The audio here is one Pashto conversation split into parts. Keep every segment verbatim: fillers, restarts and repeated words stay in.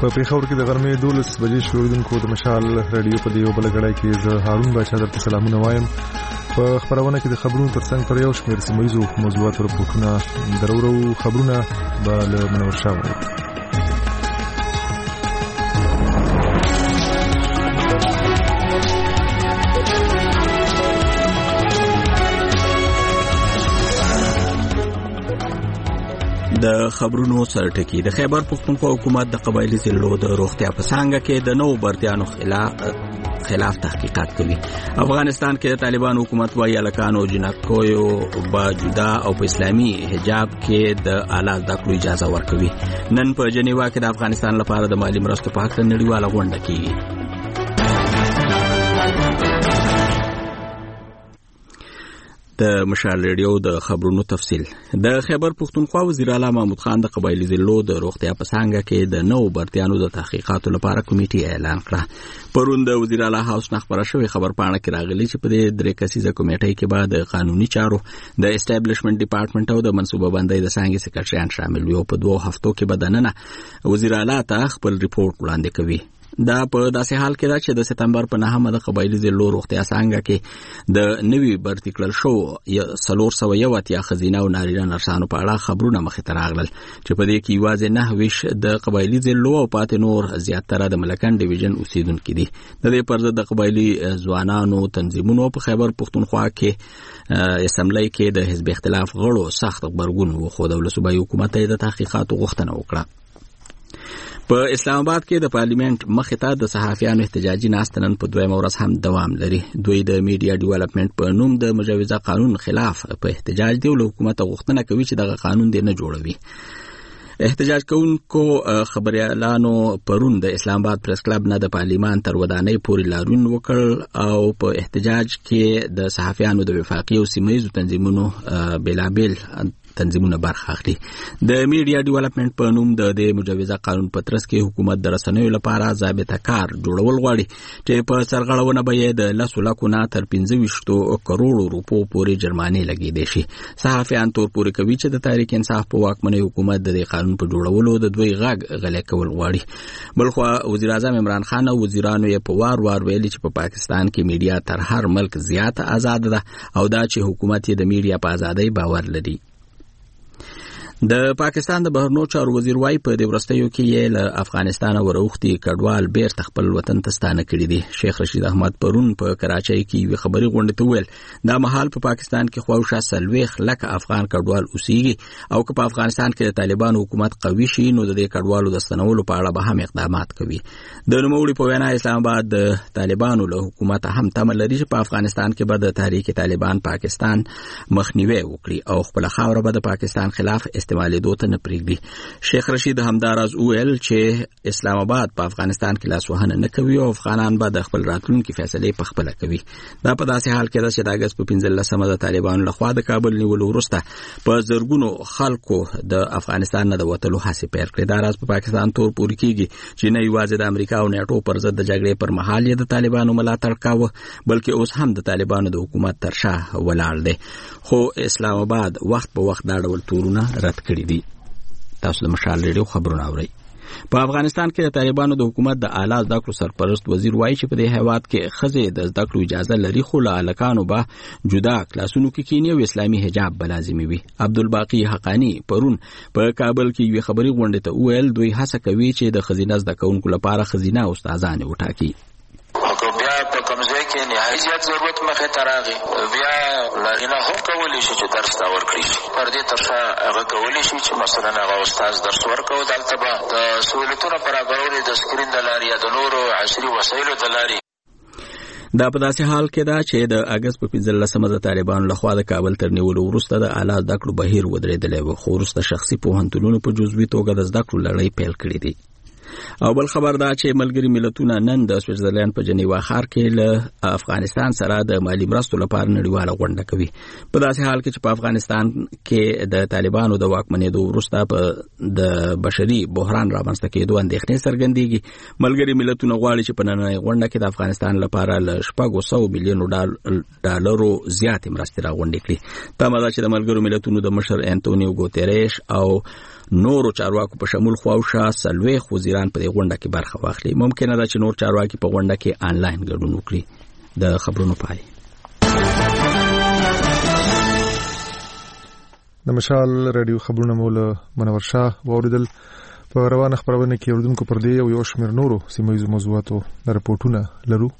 په پیښور کې د غرمې دولس بجې شروعیدونکو د مشال رادیو په دیو بل غړای کې زه هارون باچا درته سلامونه وایم. په خبرونه کې د خبرونو ترڅنګ پر یو شمېر سیمه‌ییزو موضوعاتو رپورټونه درورو خبرونه به له منور شاه واورو. د خبرونو سرټکی د خیبر پښتونخوا حکومت د قبایلی ضلعو د روغتیا په څانګه کې د نوو برتیانو خلاف خلاف تحقیقات کوي. افغانستان کې د طالبان حکومت وايي الکانو جنکویو با جدا او په اسلامي حجاب کې د اعلی زده کړو اجازه ورکوي. نن په جنیوا کې د افغانستان لپاره د مالی مرستو په حق نړیواله غونډه کیږي. د مشال ریډیو د خبرونو تفصیل. د خیبر پښتونخوا وزیر اعلی محمود خان د قبایلی ضلعو د روغتیا په څانګه کې د نوو برتیانو د تحقیقاتو لپاره کمیټه اعلان کړه. پرون د وزیر اعلی هاوس نه خبره شوې خبر پاڼه کې راغلی چې په دې درې کسیزه کمیټې کې به د قانوني چارو د اسټابلیشمنت ډپارټمنټ او د منصوبه بندۍ د څانګې سکرټریان شامل وي او په دوه هفتو کې به دننه وزیر اعلی ته خپل ریپورت وړاندې کوي. دا په داسې حال کې ده چې د سپتمبر په نهمه د قبایلی ضلعو روغتیا څانګه کې د نوي برتي کړل شو څلور سوه یو اتیا ښځینه او نارینه نرسانو په اړه خبرونه مخې ته راغلل چې په دې کې یوازې نهه ویشت د قبایلی ضلعو او پاتې نور زیاتره د ملکن ډیویژن اوسیدونکي دي. د دې پر ضد د قبایلی ځوانانو تنظیمونو په خیبر پښتونخوا کې اسمبلی کې د حزب اختلاف غړو سخت غبرګون وښود او له صوبایي حکومت ته د تحقیقاتو غوښتنه وکړه. په اسلام آباد کې د پارلیمنت مخې ته د صحافیانو احتجاجي ناسته نن په دویمه ورځ هم دوام لري. دوی د میډیا ډیولپمنٹ په نوم د مجوزه قانون خلاف په احتجاج دی او له حکومت غوښتنه کوي چې دغه قانون دی نه جوړوي. احتجاج کوونکو خبريالانو پرون د اسلام آباد پریس کلب نه د پارلیمان تر ودانۍ پورې لاریون وکړ او په احتجاج کې د صحافیانو د وفاقي او سیمه‌ییزو تنظیمونو بېلابېل تنظیمونه برخه اخلي. د میډیا ډیولپمنٹ په نوم د دې مجوزه قانون په ترڅ کې حکومت د رسنیو لپاره ضابطه کار جوړول غواړي چې په سرغړونه به یې د لسو لکو نه تر پنځه ویشتو کروڑو روپو پورې جرمانې لګېدې شي. صحافیان تور پورې کوي چې د تحریک انصاف په واکمنۍ حکومت د دې قانون په جوړولو د دوی غږ غلی کول غواړي. بلخوا وزیر اعظم عمران خان او وزیرانو یې په وار وار ویلي چې په پا پاکستان کې میډیا تر هر ملک زیات آزاد ده او دا چې حکومت یې د میډیا په ازادۍ باور لري. د پاکستان د بهرنیو چارو وزیر وايي په دې ورستیو کې یې له افغانستان وروختي کډوال بیرته خپل وطن ته ستانه کړي دي. شیخ رشید احمد پرون په کراچۍ کې یو خبري غونډه ته ویل دا مهال په پاکستان کې خواوشا سلويخ لکه افغان کډوال اوسېږي او که په افغانستان کې د طالبان حکومت قوي شي نو د دې کډوالو د ستنولو په اړه به هم اقدامات کوي. د نوموړي په وینا اسلام آباد د طالبانو له حکومت هم تمه لري چې په افغانستان کې به د تحریک طالبان پاکستان مخنیوي وکړي او خپل خاوره به د پاکستان خلاف استعمالي دوته نه پریږدي. شیخ رشید همداراز وویل چې اسلام آباد په افغانستان کې لاسوهنه نه کوي او افغانان به د خپل راتلونکي فیصلې په خپل کوي. دا په داسې حال کې ده چې د اګست په پنځلسمه د طالبانو لخوا د کابل نیولو وروسته په زرګونو خلکو د افغانستان نه د وتلو هڅې پیل کړې. دا راز په پاکستان تور پورې کیږي چې نه یوازې د امریکا او نیټو پر ضد د جګړې پر مهال یې د طالبانو ملاتړ کاوه بلکې اوس هم د طالبانو د حکومت تر شا ولاړ دی. خو اسلام آباد وخت په وخت دا ډول تورونه رد کړي دي. تاسو د مشال ریډیو خبرونه اورئ. په افغانستان کې د طالبانو د حکومت د اعلی زده کړو سرپرست وزیر وایي چې په دې هیواد کې ښځې د زده کړو اجازه لري خو له هلکانو به جدا کلاسونو کې کینی او اسلامي حجاب به لازمي وي. عبدالباقي حقانی پرون په کابل کې یوې خبري غونډې ته وویل دوی هڅه کوي چې د ښځینه زده کوونکو لپاره ښځینه استادانې وټاکي. بیا په کوم ځای کې نهایي زیات ضرورت مخې ته راغی بیا نارینه هم کولی شي چې درس ته ورکړي شي. پر دې تر شا هغه کولی شي چې مثلا هغه استاد درس ورکوي دلته به د سهولتونو برابرولو د سکرین د لارې یا د نورو عصري وسایلو د لارې. دا په داسې حال کې ده چې د اګست په پنځلسمه د طالبانو لخوا د کابل تر نیولو وروسته د اعلی زده کړو بهیر ودرېدلی و خو وروسته شخصي پوهنتونونو په جزوي توګه د زده کړو لړۍ پیل کړې دي. او بل خبر دا چې ملګری ملتونه نن د سویټزرلند په جنیوا ښار کې له افغانستان سره د مالی مرستو لپاره نړیواله غونډه کوي. په داسې حال کې چې په افغانستان کې د طالبانو د واکمنېدو وروسته په د بشري بحران رامنځته کېدو اندېښنې څرګندېږي. ملګری ملتونه غواړي چې په نننۍ غونډه کې د افغانستان لپاره له شپږو سوو میلیونو ډالرو زیاتې مرستې راغونډې کړي. تمه ده چې د ملګرو ملتونو د مشر انټونیو ګوتریش او نورو چارواکو په شمول خواوشا سلويخ وزیران په غونډه کې برخه واخلي. ممکن ده چې نور چارواکي په غونډه کې آنلاین ګډون وکړي. د خبرونو پای. د مشال رادیو خبرونه مولا منور شاه واوریدل. په روانه خبرونه کې اردوونکو پر دې او یو شمېر نورو سیمه ییزو موضوعاتو راپورټونه لرو.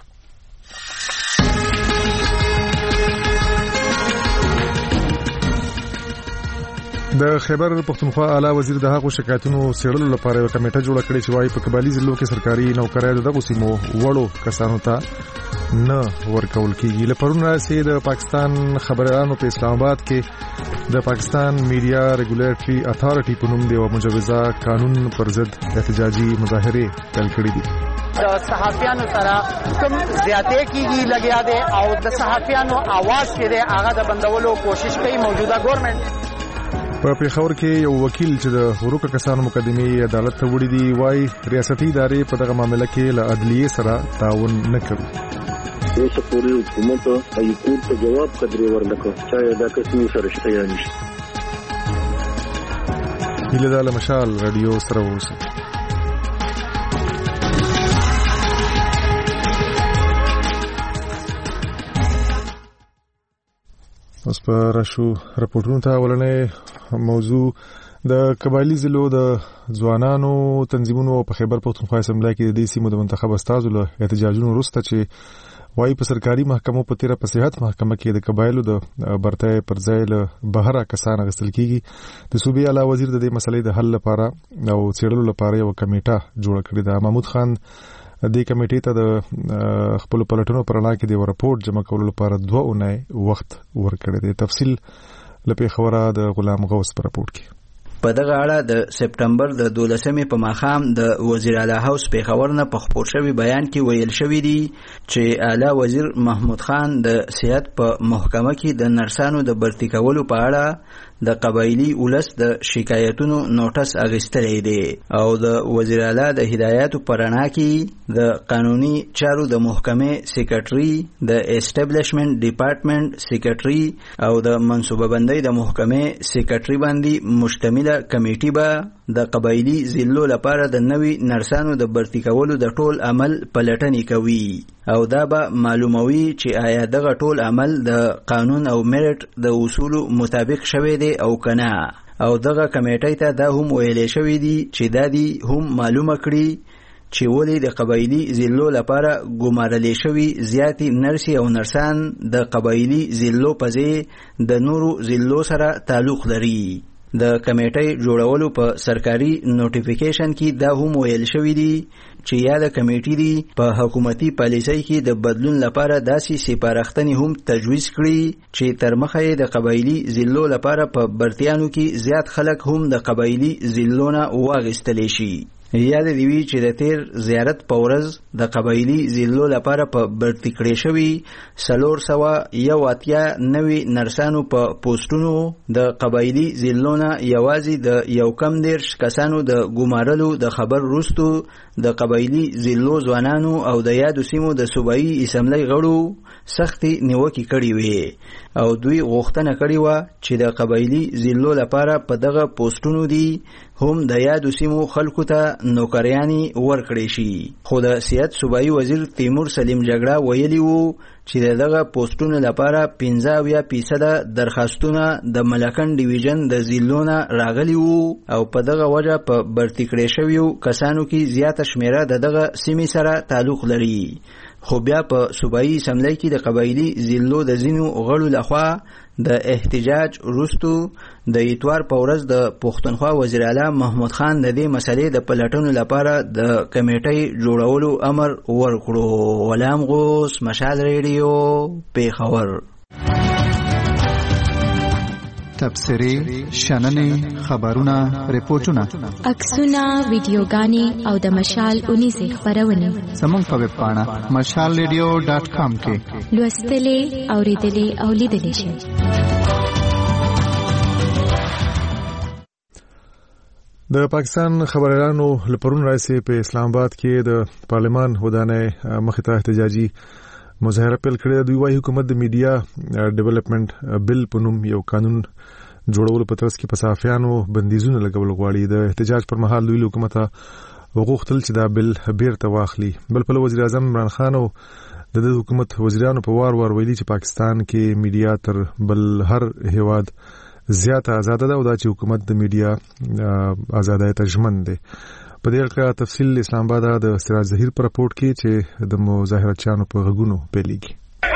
د خیبر پختونخوا اعلی وزیر د هغو شکایتونو څېړلو لپاره یو کمیټه جوړه کړې چې وايي په قبایلي ضلعو کې سرکاري نوکریانو دغو سیمو وړو کسانو ته نه ورکول کېږي. له پرون راهیسې د پاکستان خبريالانو په اسلام آباد کې د پاکستان میډیا ریګولیټري اتھارټي په نوم د یو مجوزه قانون پر ضد احتجاجي مظاهرې پیل کړې دي. د صحافیانو سره کوم زیاتې کیږي لګیا دي او د صحافیانو आवाज کې د هغه د بندولو کوشش کوي موجوده ګورنمنت. په پیښور کې یو وکیل چې د ورکه کسانو مقدمې عدالت ته وړي دي وايي ریاستي ادارې په دغه معاملې کې له عدلیې سره تعاون نه کوي. اوس پورې حکومت هغه کور ته جواب قدرې ورنکړ چې دا کسي سره شته نشي. هله د مشال رادیو سره اوسه. اوس په راشو راپورټونو ته ولنې موضوع د قبایلی ضلعو د ځوانانو تنظیمونو په خیبر پختونخوا اسمبلی کې د دې سیمو د منتخب استازو له احتجاجونو وروسته چې وايي په سرکاري محکمو په تیره په صحت محکمه کې د قبایلو د برتای پر ځای له بهره کسان غوښتل کیږي. د صوبې اعلی وزیر د دې مسلې د حل لپاره او څېړلو لپاره یو کمیټه جوړه کړې ده. محمود خان د کمیټې ته د خپل پلټنو پر اړه کې د راپورټ جمع کولو لپاره دوه اونۍ وخت ورکړی دی. تفصیل لپاره خبره د غلام غوث پر راپورټ کې. په دغه اړه د سپټمبر د دولسمې په ماښام د وزیر اعلی هاوس پیښور نه په خپور شوی بیان کې ویل شوی دی چې اعلی وزیر محمود خان د صحت په محکمه کې د نرسانو د برتی کولو په اړه د قبایلی ولس د شکایتونو نوټس اغستلې دی او د وزیر اعلی د هدایاتو پرانا کې د قانوني چارو د محکمې سیکریټري د اسټابلیشمنت ډپارټمنټ سیکریټري او د منصوبه بندۍ د محکمې سیکریټري باندې مشتمله کمیټه به د قبایلی ضلعو لپاره د نوي نرسانو د برتی کولو د ټول عمل پلټنې کوي او دا به معلوموي چې آیا دغه ټول عمل د قانون او میرټ د اصولو مطابق شوی دی او کنه. او دغه کمیټې ته دا هم ویلې شوی دی چې دا دی هم معلومه کړي چې ولې د قبایلی ضلعو لپاره ګمارلې شوی زیاتې نرسي او نرسان د قبایلی ضلعو په ځای د نورو ضلعو سره تعلق لري. د کمیټې جوړولو په سرکاري نوټیفیکیشن کې دا هم ویل شوی دی چې یا د کمیټې دی په حکومتي پالیسۍ کې د بدلون لپاره داسې سپارښتنې هم تجویز کړي چې تر مخه د قبایلی ضلعو لپاره په برتیانو کې زیات خلک هم د قبایلی ضلعو نه واغستلی شي. یاد دی وی چې د تیر زیارت په ورځ د قبایلی ضلعو لپاره په برتی کړې شوی سلور سوا یو اتیا نوي نرسانو په پوسټونو د قبایلی ضلعو نه یوازې د یو کم دیرش کسانو د ګمارلو د خبر وروسته د قبایلی ضلعو ځوانانو او د یادو سیمو د صوبایي اسمبلی غړو سختي نیوکې کړې وې او دوی غوښتنه کړې و چې د قبایلی ضلعو لپاره په دغه پوسټونو دی هم د یادو سیمو خلکو ته نوکریانی ورکړې شي. خو د سیاست صوبایي وزیر تیمور سلیم جګړه ویلی وو چې دغه پوسټونو لپاره پنځه اویا فیصد درخواستونه د ملکن ډیویژن د ضلعو نه راغلي وو او په دغه وجه په برتی کړې شویو کسانو کې زیاته شمیره د دغه سیمې سره تعلق لري. خو بیا په صوبایي اسمبلی کې د قبایلی ضلعو د ځینو غړو لخوا د احتجاج وروسته د اتوار په ورځ د پښتونخوا وزیر اعلی محمود خان د دې مسلې د پلټنو لپاره د کمیټې جوړولو امر ورکړو. غلام غوث مشال ریډیو پیښور. تبصرې شننې خبرونه ریپورتونه عکسونه ویډیوګانې او د مشال اونیزه خبرونه زموږ په ویب پاڼه مشال ریډیو ډاټ کام کې لوستلې اوریدلې او لیدلې شئ. د پاکستان خبريالانو لپرون راځي په اسلام آباد کې د پارلمان ودانۍ مخې ته احتجاجي مظاهره پیل کړې. دوی وايي حکومت د میډیا ډیولپمنٹ بل په نوم یو قانون جوړولو په ترڅ کې په صحافیانو بندیزونه لګول غواړي. د احتجاج پر مهال دوی حکومت وغوښتل چې دا بل بیرته واخلي. بل په وزیر اعظم عمران خان او د د حکومت وزیرانو په وار وار ویلي چې پاکستان کې میډیا تر بل هر هیواد زیاته آزاده ده او دا چې حکومت د میډیا آزادۍ ته ژمن دی. په دې اړه تفصیل اسلام آباد د سراج ظهیر په راپورټ کې چې د مظاهراتچیانو په غږونو پیلېږي.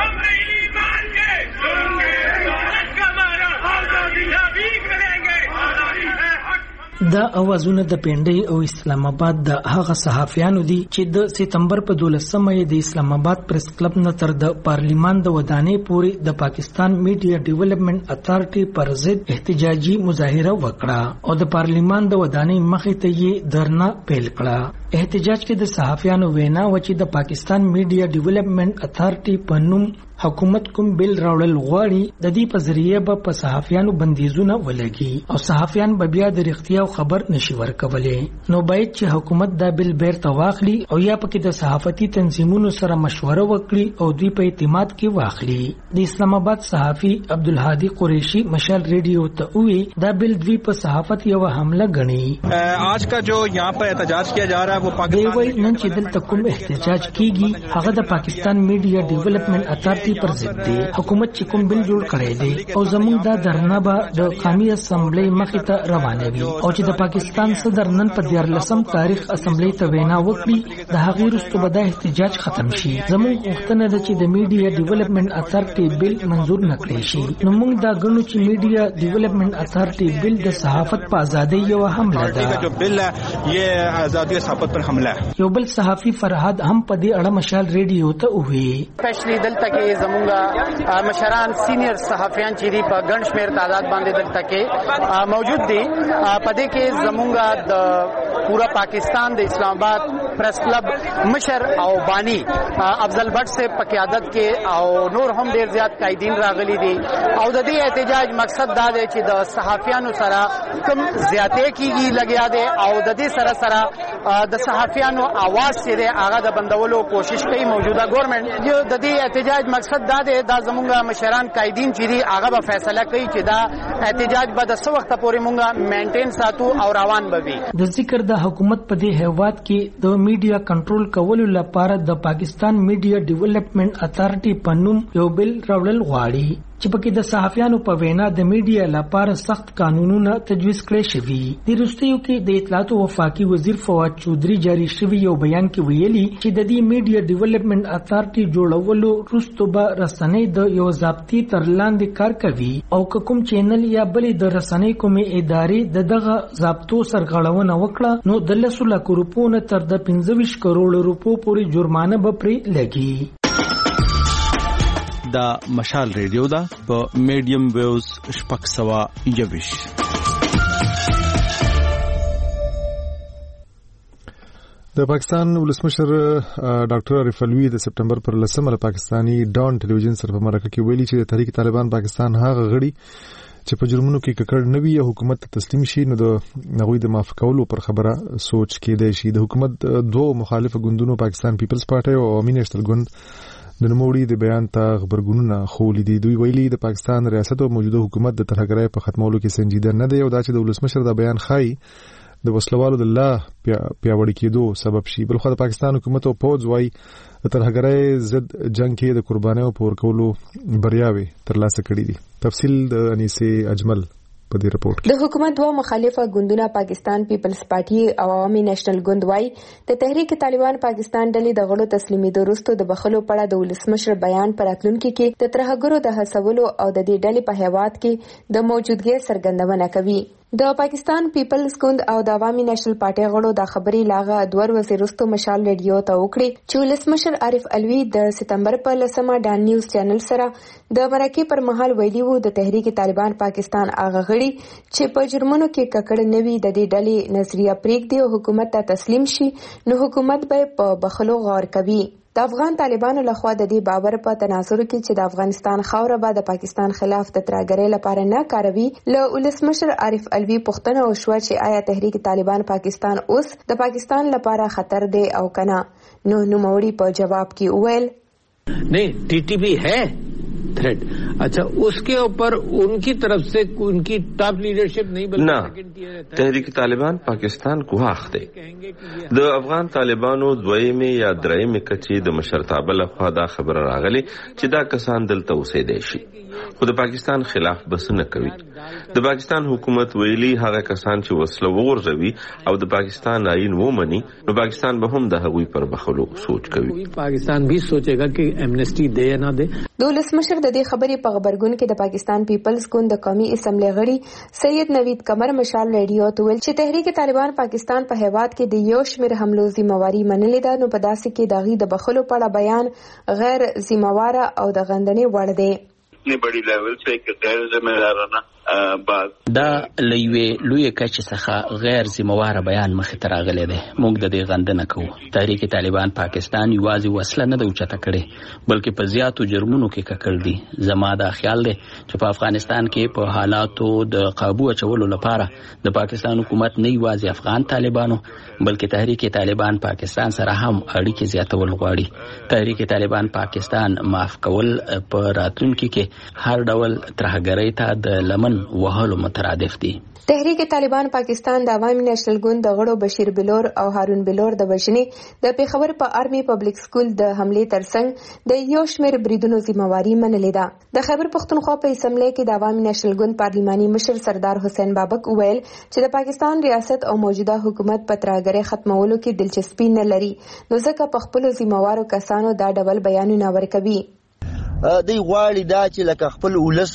دا اوازونه د پنډۍ او اسلام آباد د هغه صحافیانو دي چې د سپتمبر په دولسمه د اسلام آباد پریس کلب نه تر د پارلیمان د ودانۍ پورې د پاکستان میډیا ډیولپمنٹ اتھارټي پر ضد احتجاجي مظاهره وکړه او د پارلیمان د ودانۍ مخې ته یې دھرنا پیل کړه. احتجاج کې د صحافیانو وینا و چې د پاکستان میډیا ډیولپمنٹ اتھارټي په نوم حکومت کوم بل راوړل غواړي د دې په ذریعہ به په صحافیانو بندیزونه ولګي او صحافیان به بیا د رښتیا خبر نشي ورکولای. نو باید چې حکومت دا بل بیرته واخلي او یا پکې د صحافتي تنظیمونو سره مشوره وکړي او دوی په اعتماد کې واخلي. د اسلام آباد صحافي عبدالهادي قریشی مشال ریډیو ته وی دا بل دوی په صحافت یو حمله غني. آج کا جو یہاں پر احتجاج کیا جا رہا ہے وہ پاکستان نن چې دلته کوم احتجاج کیږي هغه د پاکستان میډیا ډیولپمنٹ اتھارټي پر ضد دی. حکومت چې کوم بل جوړ کړی دی او زموږ دا دھرنا به د قومي اسمبلی مخې ته روانوي او چې د پاکستان صدر نن په دیارلسم تاریخ اسمبلی ته وینا وکړي د هغې وروسته به دا احتجاج ختم شي. زموږ غوښتنه ده چې د میډیا ډیولپمنٹ اتھارټي بل منظور نه کړی شي. نو موږ دا ګڼو چې میډیا ډیولپمنٹ اتھارټي بل د صحافت په ازادۍ یو حمله ده. یو بل صحافي فرهاد هم په دې اړه مشال ریډیو ته وویل. پښلی دلته کې زمونږه مشران سینیئر صحافیان چې دی په ګڼ شمیر تعداد باندې دلته کې موجود دي. په دې کې زمونږه د پورا پاکستان د اسلام آباد پریس کلب مشر او بانی افضل بٹ سے په قیادت کې او نور هم ډیر زیات قائدین راغلي دي او د دې احتجاج مقصد دا دی چې د صحافیانو سره کوم زیاتې کیږي لګیا دي او د دې سره سره د صحافیانو आवाज چې دی هغه د بندولو کوشش کوي موجوده ګورنمنت. یو د دې احتجاج مقصد دا دی دا زمونږه مشران قائدین چې دي هغه به فیصله کوي چې دا احتجاج به د څه وخت پورې مونږه مینټین ساتو او روان به وي. د ذکر د حکومت په دې هیواد کې د میډیا کنټرول کولو لپاره د پاکستان میډیا ډیولپمنٹ اتھارټي په نوم یو بل راوړل غواړي چې پکې د صحافیانو په وینا د میډیا لپاره سخت قانونونه تجویز کړي شوي. د وروستیو کې د اطلاعات او وفاقي وزیر فواد چودھری جاری شوی یو بیان کې ویلي چې د دې میډیا ډیولپمنٹ اتھارټي جوړولو وروسته به رسنۍ د یو ضابطي تر لاندې کار کوي او کوم چینل یا بلې د رسنۍ کومې ادارې د دغه ضابطو سرغړونه وکړه نو د لسو لکو روپو نه تر د پنځه ویشت کروڑ روپو پورې جرمانه به پرې لګي. دا مشال ریډیو دا په میډیم ویوز شپږ سوه یوویش. د پاکستان ولسمشر ډاکټر عارف علوي د سپتمبر پر لسمه له پاکستاني ډان ټلویزیون سره په مرکه کې ویلي چې تحریک طالبان پاکستان هغه غړي چې په جرمونو کې ککړ نوي یا حکومت ته تسلیم شي نو د نغوی د معاف کولو پر خبره سوچ کېدای شي. د حکومت دوه مخالف ګوندونو پاکستان پیپلز پارټي او عوامي نیشنل ګوند د نوموړي د بیان ته خبرګونونه خولې دي. دوی ویلي د پاکستان ریاست او موجوده حکومت د ترهګرۍ په ختمولو کې سنجیده نه دی او دا چې د ولسمشر دا بیان ښایي د وسلوالو د الله پیاوړي کېدو سبب شي. بلخو د پاکستان حکومت او پوځ وايي د ترهګرۍ ضد جنگ کې د قربانیو په ورکولو بریاوې ترلاسه کړې دي. تفصیل د انیسه اجمل په دې رپورت کې. د حکومت دوه مخالفه ګوندونه پاکستان پیپلز پارټي او عوامي نیشنل ګوند وايي د تحریک طالبان پاکستان ډلې د غړو تسلیمېدو وروسته د بخښلو په اړه د ولسمشر بیان پر راتلونکي کې د ترهګرو د هڅولو او د دې ډلې په هیواد کې د موجودګۍ څرګندونه کوي. د پاکستان پیپلز ګوند او د عوامي نیشنل پارټي غړو د خبري لاغه دوه ورځې وروسته مشال ریډیو ته وکړي چې ولسمشر عارف علوي د سپتمبر په لسمه ډان نیوز چینل سره د مرکې پر مهال ویلي وو د تحریک طالبان پاکستان هغه غړي چې په جرمونو کې ککړ نوي د دې ډلې نظریه پرېږدي او حکومت ته تسلیم شي نو حکومت به په بخښلو غور کوي. د افغان طالبانو لخوا د دې باور په تناظر کې چې د افغانستان خاوره به د پاکستان خلاف د ترهګرۍ لپاره نه کاروي له ولسمشر عارف علوي پوښتنه وشوه چې آیا تحریک طالبان پاکستان اوس د پاکستان لپاره خطر دی او کنه. نو نوموړي په جواب کې وویل नहीं टीटीपी है थ्रेट। अच्छा, उसके ऊपर उनकी तरफ से उनकी टॉप लीडरशिप नहीं बल्कि तहरीक तालिबान पाकिस्तान गुहाख दे د افغان طالبانو دویمه یا درېمه کچې د مشرتابه لخوا دا خبره راغلي چې دا کسان دلته اوسېدای شي، خو د پاکستان خلاف بس نه کوي. د پاکستان حکومت ویلي هغه کسان چې وسله وغورځوي او د پاکستان آئین ومني نو پاکستان به هم د هغوی پر بخلو سوچ کوي. پاکستان بھی سوچے گا کہ ایمنسٹی دے یا نہ دے. د ولسمشر د دې خبرې په خبرګون کې د پاکستان پیپلز ګوند د قومي اسمبلی غړي سید نوید قمر مشال ریډیو ته ویل چې تحریک طالبان پاکستان په هیواد کې د یو شمېر حملو ذمہواری منلې ده، نو په داسې کې د هغې د بخښلو په اړه بیان غیر ذمہواره او د غندنې وړ دی. اتنی بڑی لیول سے کہ غیر ذمہ دارانہ دا لوی لوی کچ څخه غیر ذمہواره بیان مخ ته راغلی دی. موږ د دې غندنه کوو. تحریک طالبان پاکستان یوازې وسله نه د اوچته کړي بلکې په زیاتو جرمونو کې ککړ دي. زما دا خیال دی چې په افغانستان کې په حالاتو د قابو اچولو لپاره د پاکستان حکومت نه یوازې افغان طالبانو بلکې تحریک طالبان پاکستان سره هم اړیکې زیاتول غواړي. تحریک طالبان پاکستان معاف کول په راتلونکي کې هر ډول ترهګرۍ ته د لمن وهلو مترادف دي. تحریک طالبان پاکستان د عوامي نېشنل ګوند د غړو بشیر بلور او هارون بلور د وژنې د پیښور په آرمي پبلک سکول د حملې ترڅنګ د یو شمېر بریدونو ذمہواری منلې ده. د خیبر پښتونخوا په اسمبلی کې د عوامي نېشنل ګوند پارلیماني مشر سردار حسین بابک وویل چې د پاکستان ریاست او موجوده حکومت په ترهګرۍ ختمولو کې دلچسپي نه لري، نو ځکه په خپلو ذمہوارو کسانو دا ډول بیانونه ورکوي. دوی غواړي دا چې لکه خپل ولس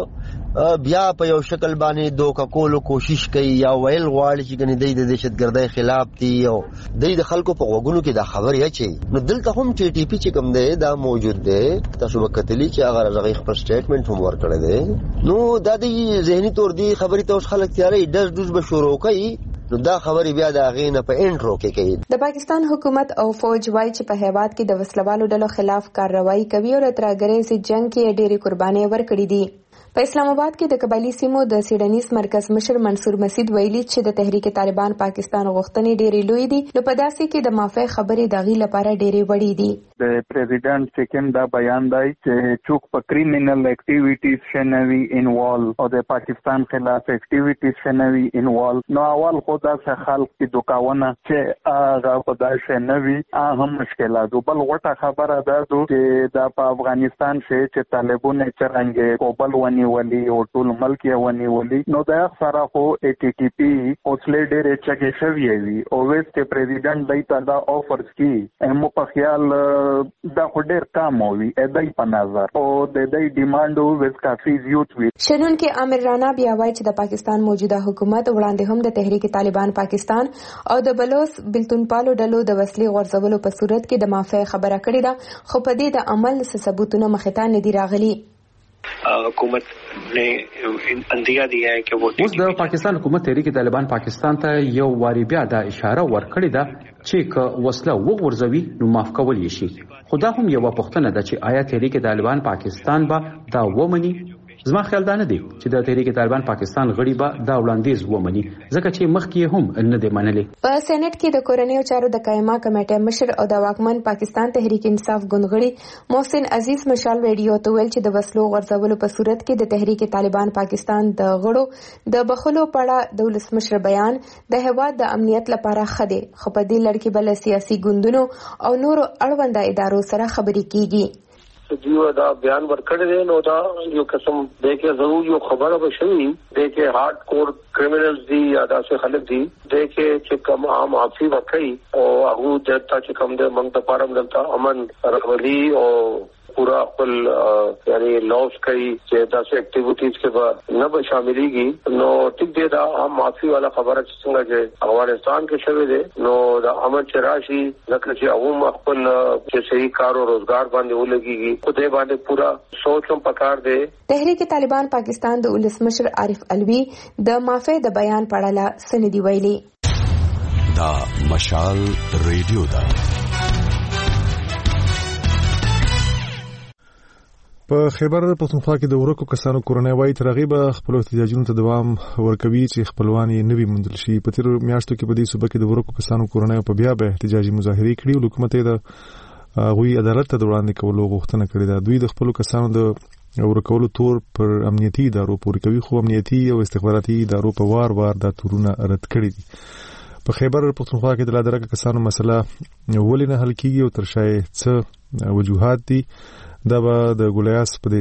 بیا په یو شکل باندې دوکه کولو کوشش کوي یا ویل غواړي چې ګنې دوی د دهشتګردۍ خلاف دي او دوی د خلکو په غوږونو کې دا خبرې اچوي. نو دلته هم ټي ټي پي چې کوم دی دا موجود دی، تاسو به کتلي چې هغه هغې خپل سټیټمنټ هم ورکړی دی. نو دا د ذهني طور دی خبرې ته اوس خلک تیاری ډز ډوز به شروع کوي، نو دا خبرې بیا د هغې نه په انټرو کې کوي. د پاکستان حکومت او فوج وایي چې په هیواد کې د وسلوالو ډلو خلاف کارروايي کوي او د ترهګرۍ ضد جنګ کې ډېرې قربانۍ ورکړي دي. په اسلام آباد کې د قبایلی سیمو د سیډنیز مرکز مشر منصور مسعود ویلي چې د تحریک طالبان پاکستان غوښتنې ډېرې لوی دي، نو په داسې کې د معافی خبرې د هغې لپاره ډېرې وړې دي. د پریزیډنټ سیکنډ دا بیان دی چې څوک په کریمینل اکټیویټیز شنوي انوالو او د پاکستان خلاف اکټیویټیز شنوي انوالو، نو اول خو داسې خلک چې دوکاونه چې هغه په دا شنوي هم مشکلات. بل غوټه خبره ده چې دا په افغانستان چې طالبونه څرنګه کوبل ونی ونیولي او ټول ملک یې ونیولي، نو دا سره خو ای ټي ټي پی اوسلې ډېرې چکې شوې وي او ویسټ پریزیډنټ دی ته دا آفرز کی مو په خیال دا خو ډېر کم وي دای په نظر او د دې ډیماند ویس کافي زیات وي. شنن کې عامر رانا بیا وایي چې د پاکستان موجوده حکومت وړاندې هم د تحریک طالبان پاکستان او د بلوچ بلتون پالو ډلو د وسلې غورځولو په صورت کې د معافی خبره کړې ده، خو په دې د عمل څه ثبوتونه مخې ته نه دي راغلي. حکومت نے اندیا دیا ہے کہ وہ اوس د پاکستان حکومت تحریک طالبان پاکستان ته یو واری بیا د اشاره ورکړې ده چې که وسله وغورځوي نو معاف کول یې شي. خو دا هم یوه پوښتنه ده چې آیا تحریک طالبان پاکستان به دا ومني؟ زما خیال دا نه دی چې د تحریک طالبان پاکستان غړي به دا وړاندیز ومني، ځکه چې مخکې هم نه دی منلي. په سېنات کې د کورنیو چارو د قائمه کمیټې مشر او د واکمن پاکستان تحریک انصاف ګوند غړي محسن عزیز مشال ریډیو ته ویل چې د وسلو غورځولو په صورت کې د تحریک طالبان پاکستان د غړو د بخلو پړه د ولسمشر بیان د هیواد د امنیت لپاره ښه دی، خو په دې لړ کې بل سیاسي ګوندونو او نورو اړونده ادارو سره خبرې کیږي. دیو دا بیان ورکړی دی نو دا یو قسم دی کې ضرور یو خبره به شوي دی کې هارد کور کرمینلز دي یا داسې خلک دي دی کې چې کوم عام معافي ورکوي او هغه دلته چې کوم دی موږ دپاره هم دلته امن راولي او پورا خپل یعنی لاس کوي چې داسې اکټیویټیز کې به نه به شاملېږي، نو ټیک دی دا عام معافي والا خبره چې څنګه چې افغانستان کې شوې دی نو دا امن چې راشي لکه چې هغه خپل چې صحیح کار او روزګار باندې ولګېږي خو دې باندې پورا سوچ هم پکار دی. تحریک طالبان پاکستان د ولسمشر عارف علوي د معافي د بیان په اړه څه نه دی ویلي. دا مشال ریډیو دا په خیبر پښتونخوا کې د ورکو کسانو کورنۍ وایي تر هغې به خپلو احتجاجونو ته دوام ورکوي چې خپلوان یې نه وي موندل شي. په تېرو میاشتو کې په دې صوبه کې د ورکو کسانو کورنیو په بیا به احتجاجي مظاهرې کړي او حکومت یې د هغوی عدالت ته د وړاندې کولو غوښتنه کړې ده. دوی د خپلو کسانو د ورکولو تور پر امنیتي ادارو پورې کوي، خو امنیتي او استخباراتي ادارو په وار وار دا تورونه رد کړي دي. په خیبر پختونخوا کې د لادرکه کسانو مسله ولې نه حل کیږي او تر شای څه وجوهات دي، دا به د ګولیاس په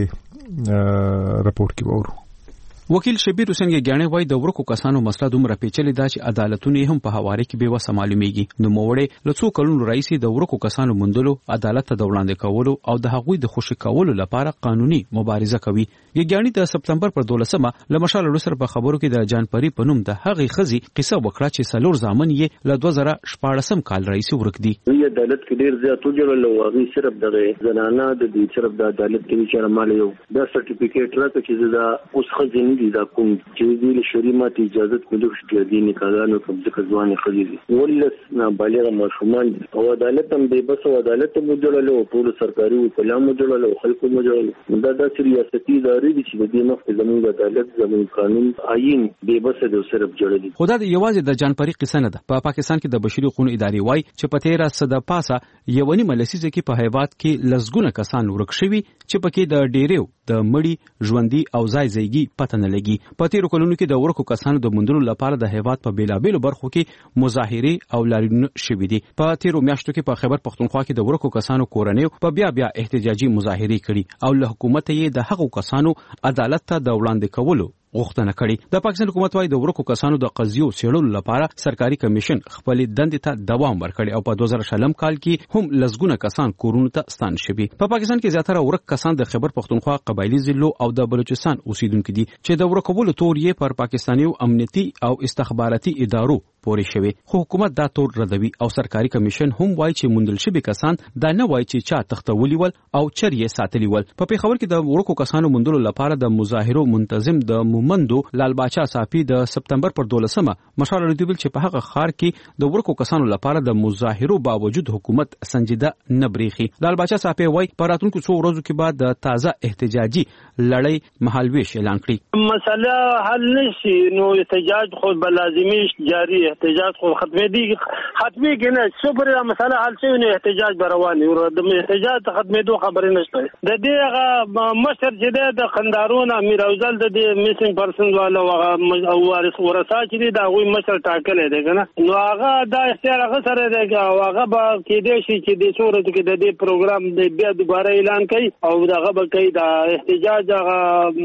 دې راپورټ کې وورو. وکیل شبیر حسین ګیانه وای د ورکو کسانو مسله دومره پیچلې ده چې عدالتونه هم په حواله کې به وسه معلومیږي. نو موړې لڅو کلونو رئیس د ورکو کسانو مندلو عدالت ته وړاندې کولو او د هغوی د خوشی کولو لپاره قانوني مبارزه کوي. ګیانه د سپتمبر پر دولسمه لمشال لسر په خبرو کې د جانپری په نوم د هغې خزي قصه وکړه چې سلور ځامن یې له دوه زره شپاړسم کال رئیس ورک دي. وی عدالت کې ډیر زیات وجړل او هغه صرف دغه زنانه د دې صرف د عدالت کې چې مال یو د سرټیفیکیټ راکړي چې دا اوس خزي نه دي دا کوم چې د شریمت اجازه ملوش د دې نکاحانو قبضه ځواني خزي دي ولس نابالغ ماشومان او عدالت هم به بس عدالت هم وجړل او ټول سرکاري کلام وجړل او خلکو وجړل دا د سیاسي ادارې چې د دې مخ زموږ عدالت زموږ قانون آئین به بس د صرف جوړل. خدای د یوازې د جانپری قصه نه ده. په پا پاکستان کې د بشري حقوقو ادارې وای چې په تیرا صد پاسه یونی ملسیزه کې په هیواد کې لزګونه کسان ورک شوي چې پکې د ډیریو د مړی ژوندۍ او ځای ځایګي پته نه لګي. په تیرو کلونو کې د ورکو کسانو د مندلو لپاره د هیواد په بیلابېلو برخو کې مظاهره او لاریون شوي دي. په تیرو میاشتو کې په خیبر پختونخوا کې د ورکو کسانو کورنۍ په بیا بیا احتجاجي مظاهره کړي او له حکومت یې د هغو کسانو عدالت ته د وړاندې کولو غوښتنه کړې. د پاکستان حکومت وايي د ورکو کسانو د قضیو څېړلو لپاره سرکاري کمیشن خپل دندې ته دوام ورکړي او په دوه زره شلم کال کې هم لزګونه کسان کورونو ته ستان شوي. په پاکستان کې زیاتره ورک کسان د خیبر پختونخوا قبایلی ضلعو او د بلوچستان اوسیدونکو دي چې د ورکولو تور یې پر پاکستاني امنیتي او استخباراتي ادارو پورې شوی. خو حکومت دا تور ردوي او سرکاري کمیشن هم وایي چې مندل شوي کسان دا نه وایي چې چا تختولي ول او چر یې ساتلی ول. په پیښور کې د ورکو کسانو مندلو لپاره د مظاهرو منتظم د مومندو لال باچا صافي د سپتمبر پر دولسمه مشال ردویل چې په هغه خار کې د ورکو کسانو لپاره د مظاهرو باوجود حکومت سنجیده نه بریخي. لال باچا صافي وایي په راتلونکو څو ورځو کې بعد د تازه احتجاجي لړۍ مهالويش اعلان کړي. مسله حل نشي نو احتجاج خود بلازمي جاری احتجاج خو ختمه دي ختمي کنه سپر مسله حل شي نو احتجاج رواني او د احتجاج ختمه دوه خبرې نشته. د دې هغه مشر چې د خندارون امیر اوزل د میسنګ پرسن والا او وارث ورثه چې دا غوي مشر ټاکل دي کنه نو هغه دا اختیار هغه سره دی هغه به کې دي شي چې د صورت کې د دې پروګرام د بیا دوباره اعلان کوي او دغه به کوي د احتجاج هغه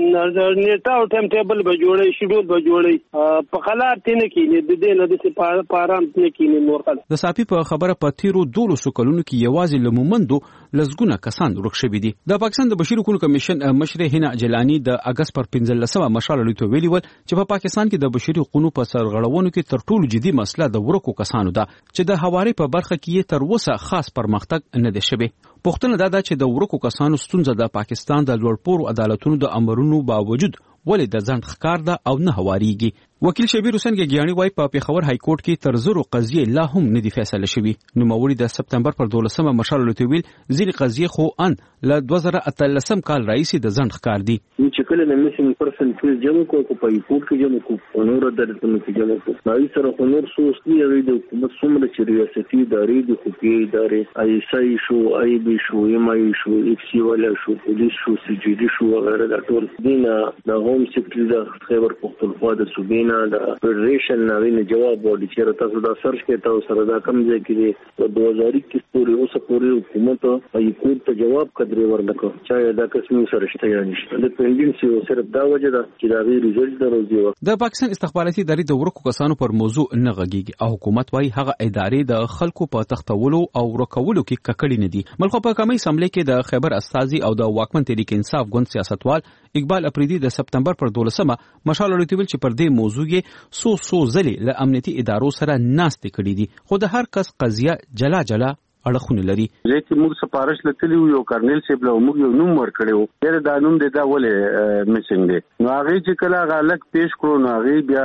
نیټه او ټایم ټیبل به جوړي شیډول به جوړي په خلار تینه کې د دې نه د پارام تینه کې نور خل د صافي په خبره په تیرو دولسو کلونو کې یوازې لمومندو لزګونه کسان ورک شوي دي. د پاکستان د بشري حقوقو کمیشن مشر هینا جلانی د اگست پر پنځلسمه مشال لوي ویلي ول چې په پاکستان کې د بشري حقوقو په سرغړونو کې تر ټولو جدي مسله د ورکو کسانو ده چې د حواري په برخه کې تر اوسه خاص پرمختګ نه دی شوی. پوښتنه دا ده چې د ورکو کسانو ستونزه د پاکستان د لوړپوړو عدالتونو د امرونو باوجود ولې د ځند ښکار ده او نه هواریږي. وکیل شبیر حسین ګیاني وای په پیښور های کورټ کې تر زرو قضیې لا هم نه دي فیصله شوي. نو موري د سپتمبر پر دولسمه مشال لوتویل ځینې قضیې خو ان له دوه زره اتلسم کال رئیس د ځند ښکار دي. چې کله د میسنګ پرسن کیس جمع کو په پای کورټ کې جمع کو نور درته کې جمع کو نو سره نور سوسنی وي د حکومت څومره چې ریاستي ادارې د حقوقي ادارې آی اس آی شو آی بي شو ایم آی شو اف سی ولا شو پولیس شو سی جی ډي شو وغیرہ دا ټول دینه د هوم سیکریټری د خیبر پختونخوا د صوبینا د فدریشن نوین جواب ورکړي چې تاسو دا سرچ کړئ تاسو سره دا کم ځای کې په دوه هزار اکیس پورې اوسه پورې حکومت ای کورټ ته جواب کړی ورنکو چې دا قسمي سره شته یا نشته د پندینسي صرف دا وجه ده چې دا غي ریزلټ دروځي. د پاکستان استخباراتي ادارې د ورکو کسانو پر موضوع نه غږیږي او حکومت وايي هغه ادارې د خلکو په تختولو او ورکولو کې ککړې نه دي. ملخو په کمی سملې کې د خیبر استازي او د واکمن تحریک انصاف ګوند سیاستوال اقبال اپریدي د سپتمبر پر دولسمه مشال لوتویل چې پر دې موضوع یې سو سو ځلې له امنیتي ادارو سره ناستې کړې دي خو د هر کس قضیه جلا جلا اړخونه لري. لیکن موږ سپارښت لکلی یو کارنیل صاحب له موږ یو نوم ورکړو ډېر دا نوم د دا ولې میسنګ دی نو هغه چې کله غلط پیش کړو نو هغه بیا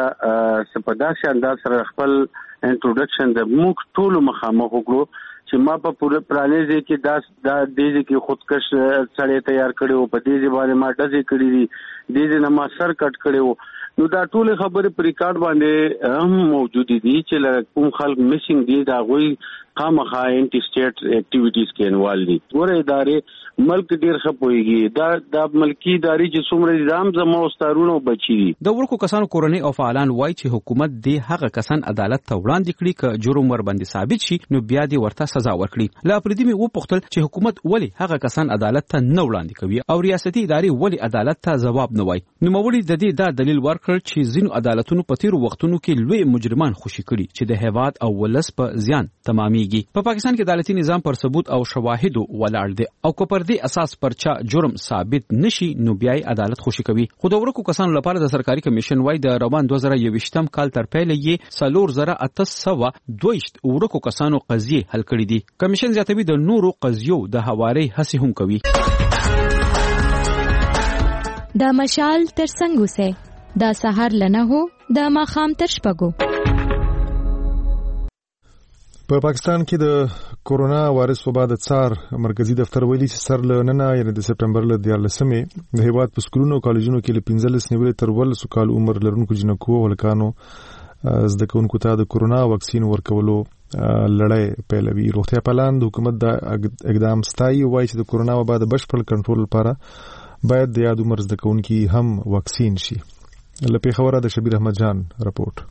سپداسي انداز سره خپل انټروډکشن د موږ ټول مخامخ وکړو چې ما په پوره پرانیزه کې دا د دې کې خودکش سړی تیار کړو په دې باندې ما ډزې کړې دي دې نه ما سر کټ کړو نو دا ټول خبرې په ریکارډ باندې هم موجود دي چې کوم خلک میسنګ دي دا غوي خامخا انټي سټیټ اکټیویټیز کې انوالو دي. ګوره ادارې ملک ډیر خپويږي دا د ملکی ادارې چې څومره نظام زمو ستارونو بچي دي. د ورکو کسانو کورنۍ او فعالان وایي چې حکومت دې هغه کسان عدالت ته وړاندې کړي ک جرم ور باندې ثابت شي نو بیا دې ورته سزا ورکړي. لا پردي می و پختل چې حکومت ولی هغه کسان عدالت ته نه وړاندې کوي او ریاستي ادارې ولی عدالت ته جواب نه وایي. نو مولوی د دې دا دلیل ورکړ چې ځینو عدالتونو په تیر وختونو کې لوی مجرمان خوشي کړي چې د هیواد او ولس په زیان تمامېږي. په پاکستان کې عدالتي نظام پر ثبوت او شواهدو ولاړ دی او کو پر دې اساس پر چا جرم ثابت نشي نو بیا عدالت خوشي کوي. خو د ورکو کسانو لپاره د سرکاري کمیشن وای د روان دوه زره یوویشتم کال تر پیله یې سلور زره اته سوه دویشت ورکو کسانو قضیه حل کړي دي. کمیشن زیاتوي د نورو قضیو د حواري هڅې هم کوي. د مشال تر څنګه وسه د سحر لنه هو د ماخام تر شپګو. په پاکستان کې د کورونا وایرس په بعد څار مرکزی دفتر ویلي چې سر لننه یعنی د سپټمبر ل دیارلسمې د هیواد په سکولونو او کالجونو کې ل پنځلس نیولې تر ولسو کال عمر لرونکو جنکو او لکانو زده کوونکو ته د کورونا واکسین ورکولو لړۍ پیلوي. روغتیا پالان د حکومت د اقدام ستایي وایي چې د کورونا وبا د بشپړ کنټرول لپاره باید د یاد عمر زده کوونکي هم واکسین شي. له پیښوره د شبیر احمد جان رپورټ.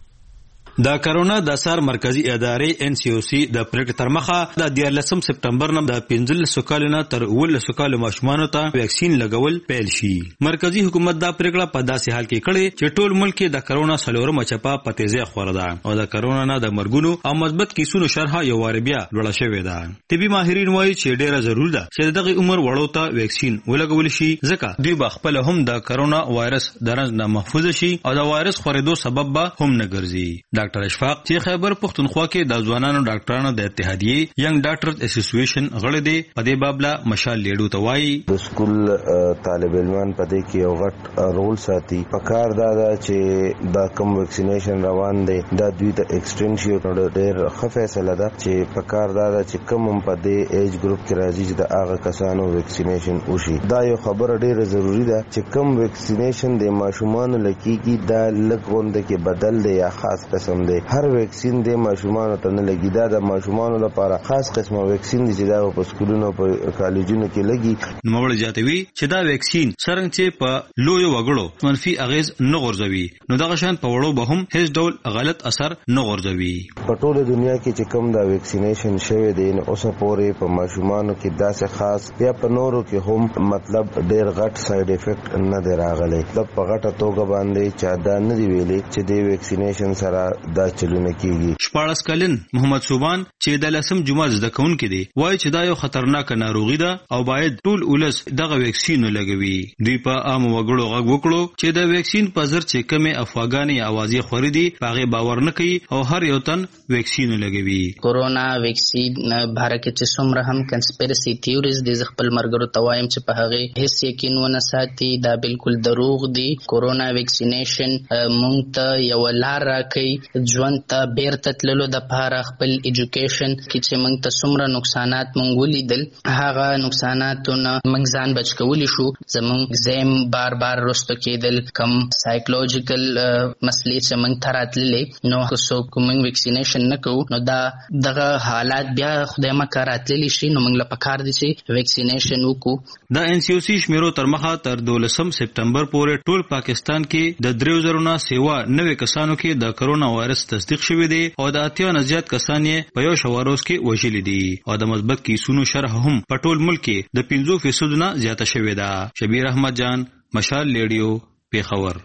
د کرونا د اثر مرکزی ادارې ان سی او سی د پریکړې تر مخه د دیارلسم سپټمبر نه د پنځلس کالونو تر ولس کال ماشومانو ته ویکسین لګول پیل شي. مرکزی حکومت دا پریکړه په داسې حال کې کړې چې ټول ملک کې د کرونا سلورم چپه په تیزی خوره ده او د کرونا نه د مرګونو او مثبت کیسونو شرح یو وار بیا لوړه شوې ده. طبي ماهرین وایي چې ډیره ضروري ده چې دغه عمر وړو ته ویکسین ولګول شي ځکه دوی به خپل هم د کرونا وایرس درنځ نه محفوظ شي او د وایرس خورېدو سبب به هم نه ګرځي. ډاکټر اشفاق چې خیبر پختونخوا کې د ځوانانو ډاکټرانو د اتحادیې ینګ ډاکټرز اسوسییشن غړی دی په دې بابله مشال لیډو ته وایي د سکول طالب علمان په دې کې یو غټ رول ساتي. پکار دا ده چې دا کوم ویکسینیشن روان دی دا دوی ته ایکسټنشن ډېر ښه فیصله ده چې پکار دا ده چې کوم په دې ایج ګروپ کې راځي چې د هغه کسانو ویکسینیشن وشي. دا یو خبره ډېره ضروری ده چې کوم ویکسینیشن د ماشومان لکېږي دا لږ غونډه کې بدل دی یا خاص قسم دی. هر ویکسین د ماشومان ته نه لګي دا د ماشومان لپاره خاص قسمه ویکسین دي چې دا په سکولونو په کالجونو کې لګي. نوموړ جاتوي چې دا ویکسین څنګه چې په لوی وګړو منفي اغیز نه غورځوي نو دغه شان په وړو به هم هیڅ ډول غلط اثر نه غورځوي. په ټوله دنیا کې چې کوم دا ویکسینیشن شوی دی نو اوسه پورې په ماشومانو کې داسې خاص یا په نورو کې هم مطلب ډېر غټ ساید افیکټ نه دی راغلی. د په غټه توګه باندې چې دا نه دی ویلي چې د ویکسینیشن سره دا چلونه کیږي. شپاړس کلن محمد صوبان چې د لسم جمعه زده کوونکی دی وایي چې دا یو خطرناک ناروغي ده او باید ټول ولس دغه ویکسین لګوي. دوی په عام وګړو غږ وکړو چې د ویکسین په زر چې کمې افواګانې اوازې خوري دي هغه باور نه کوي او هر یو تن ویکسین لګوي. کورونا ویکسین بهر کې چې څومره هم کنسپیرسي تھیوریز دي خپل مرګرو ته وایم چې په هغه هیڅ یقین ونه ساتي دا بالکل دروغ دي. کورونا ویکسینیشن مونږ ته یو لار راکړي ژوند ته بیرته تللو د پاره خپل ایجوکیشن کې چې موږ ته څومره نقصانات موږ ولیدل هغه نقصاناتونه موږ ځان بچ کولی شو. زموږ زم بار بار رستو کېدل کم سایکولوژیکل مسلې چې موږ ته راتللې نو څوک موږ ویکسینیشن نه کوو نو دا دغه حالات بیا خدای مکه راتللی شي نو موږ له پکار دي چې ویکسینیشن وکړو. د ان سی او سی شمیرو تر مخه تر دولسم سپټمبر پورې ټول پاکستان کې د دریو زرو نه سیوا نوې کسانو کې د کرونا وایرس تصدیق شوی دی او د اتیا نه زیات کسان یې په یو شواروز کې وژلي دي او د مثبت کیسونو شرح هم په ټول ملک کې د پنځو فیصدو نه زیاته شوې ده. شبیر احمد جان مشال لیډیو پیښور.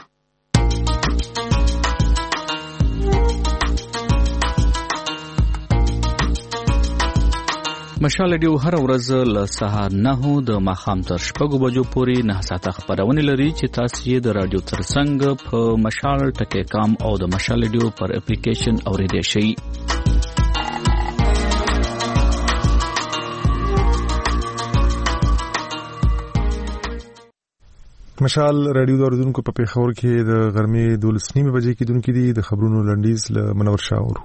مشال ډیو هر ورځ له سهار نه د ماخام تر شپږو بجو پورې نه ساعته خبرونه لري چې تاسو یې د رادیو ترڅنګ په مشال ټکی کام او د مشال ډیو پر اپلیکیشن اوریدئ شئ. مشال رادیو د اوریدونکو په پیښور کې د غرمې دولس نیمه بجې کې دونکو دي د خبرونو لنډیز له منور شاور.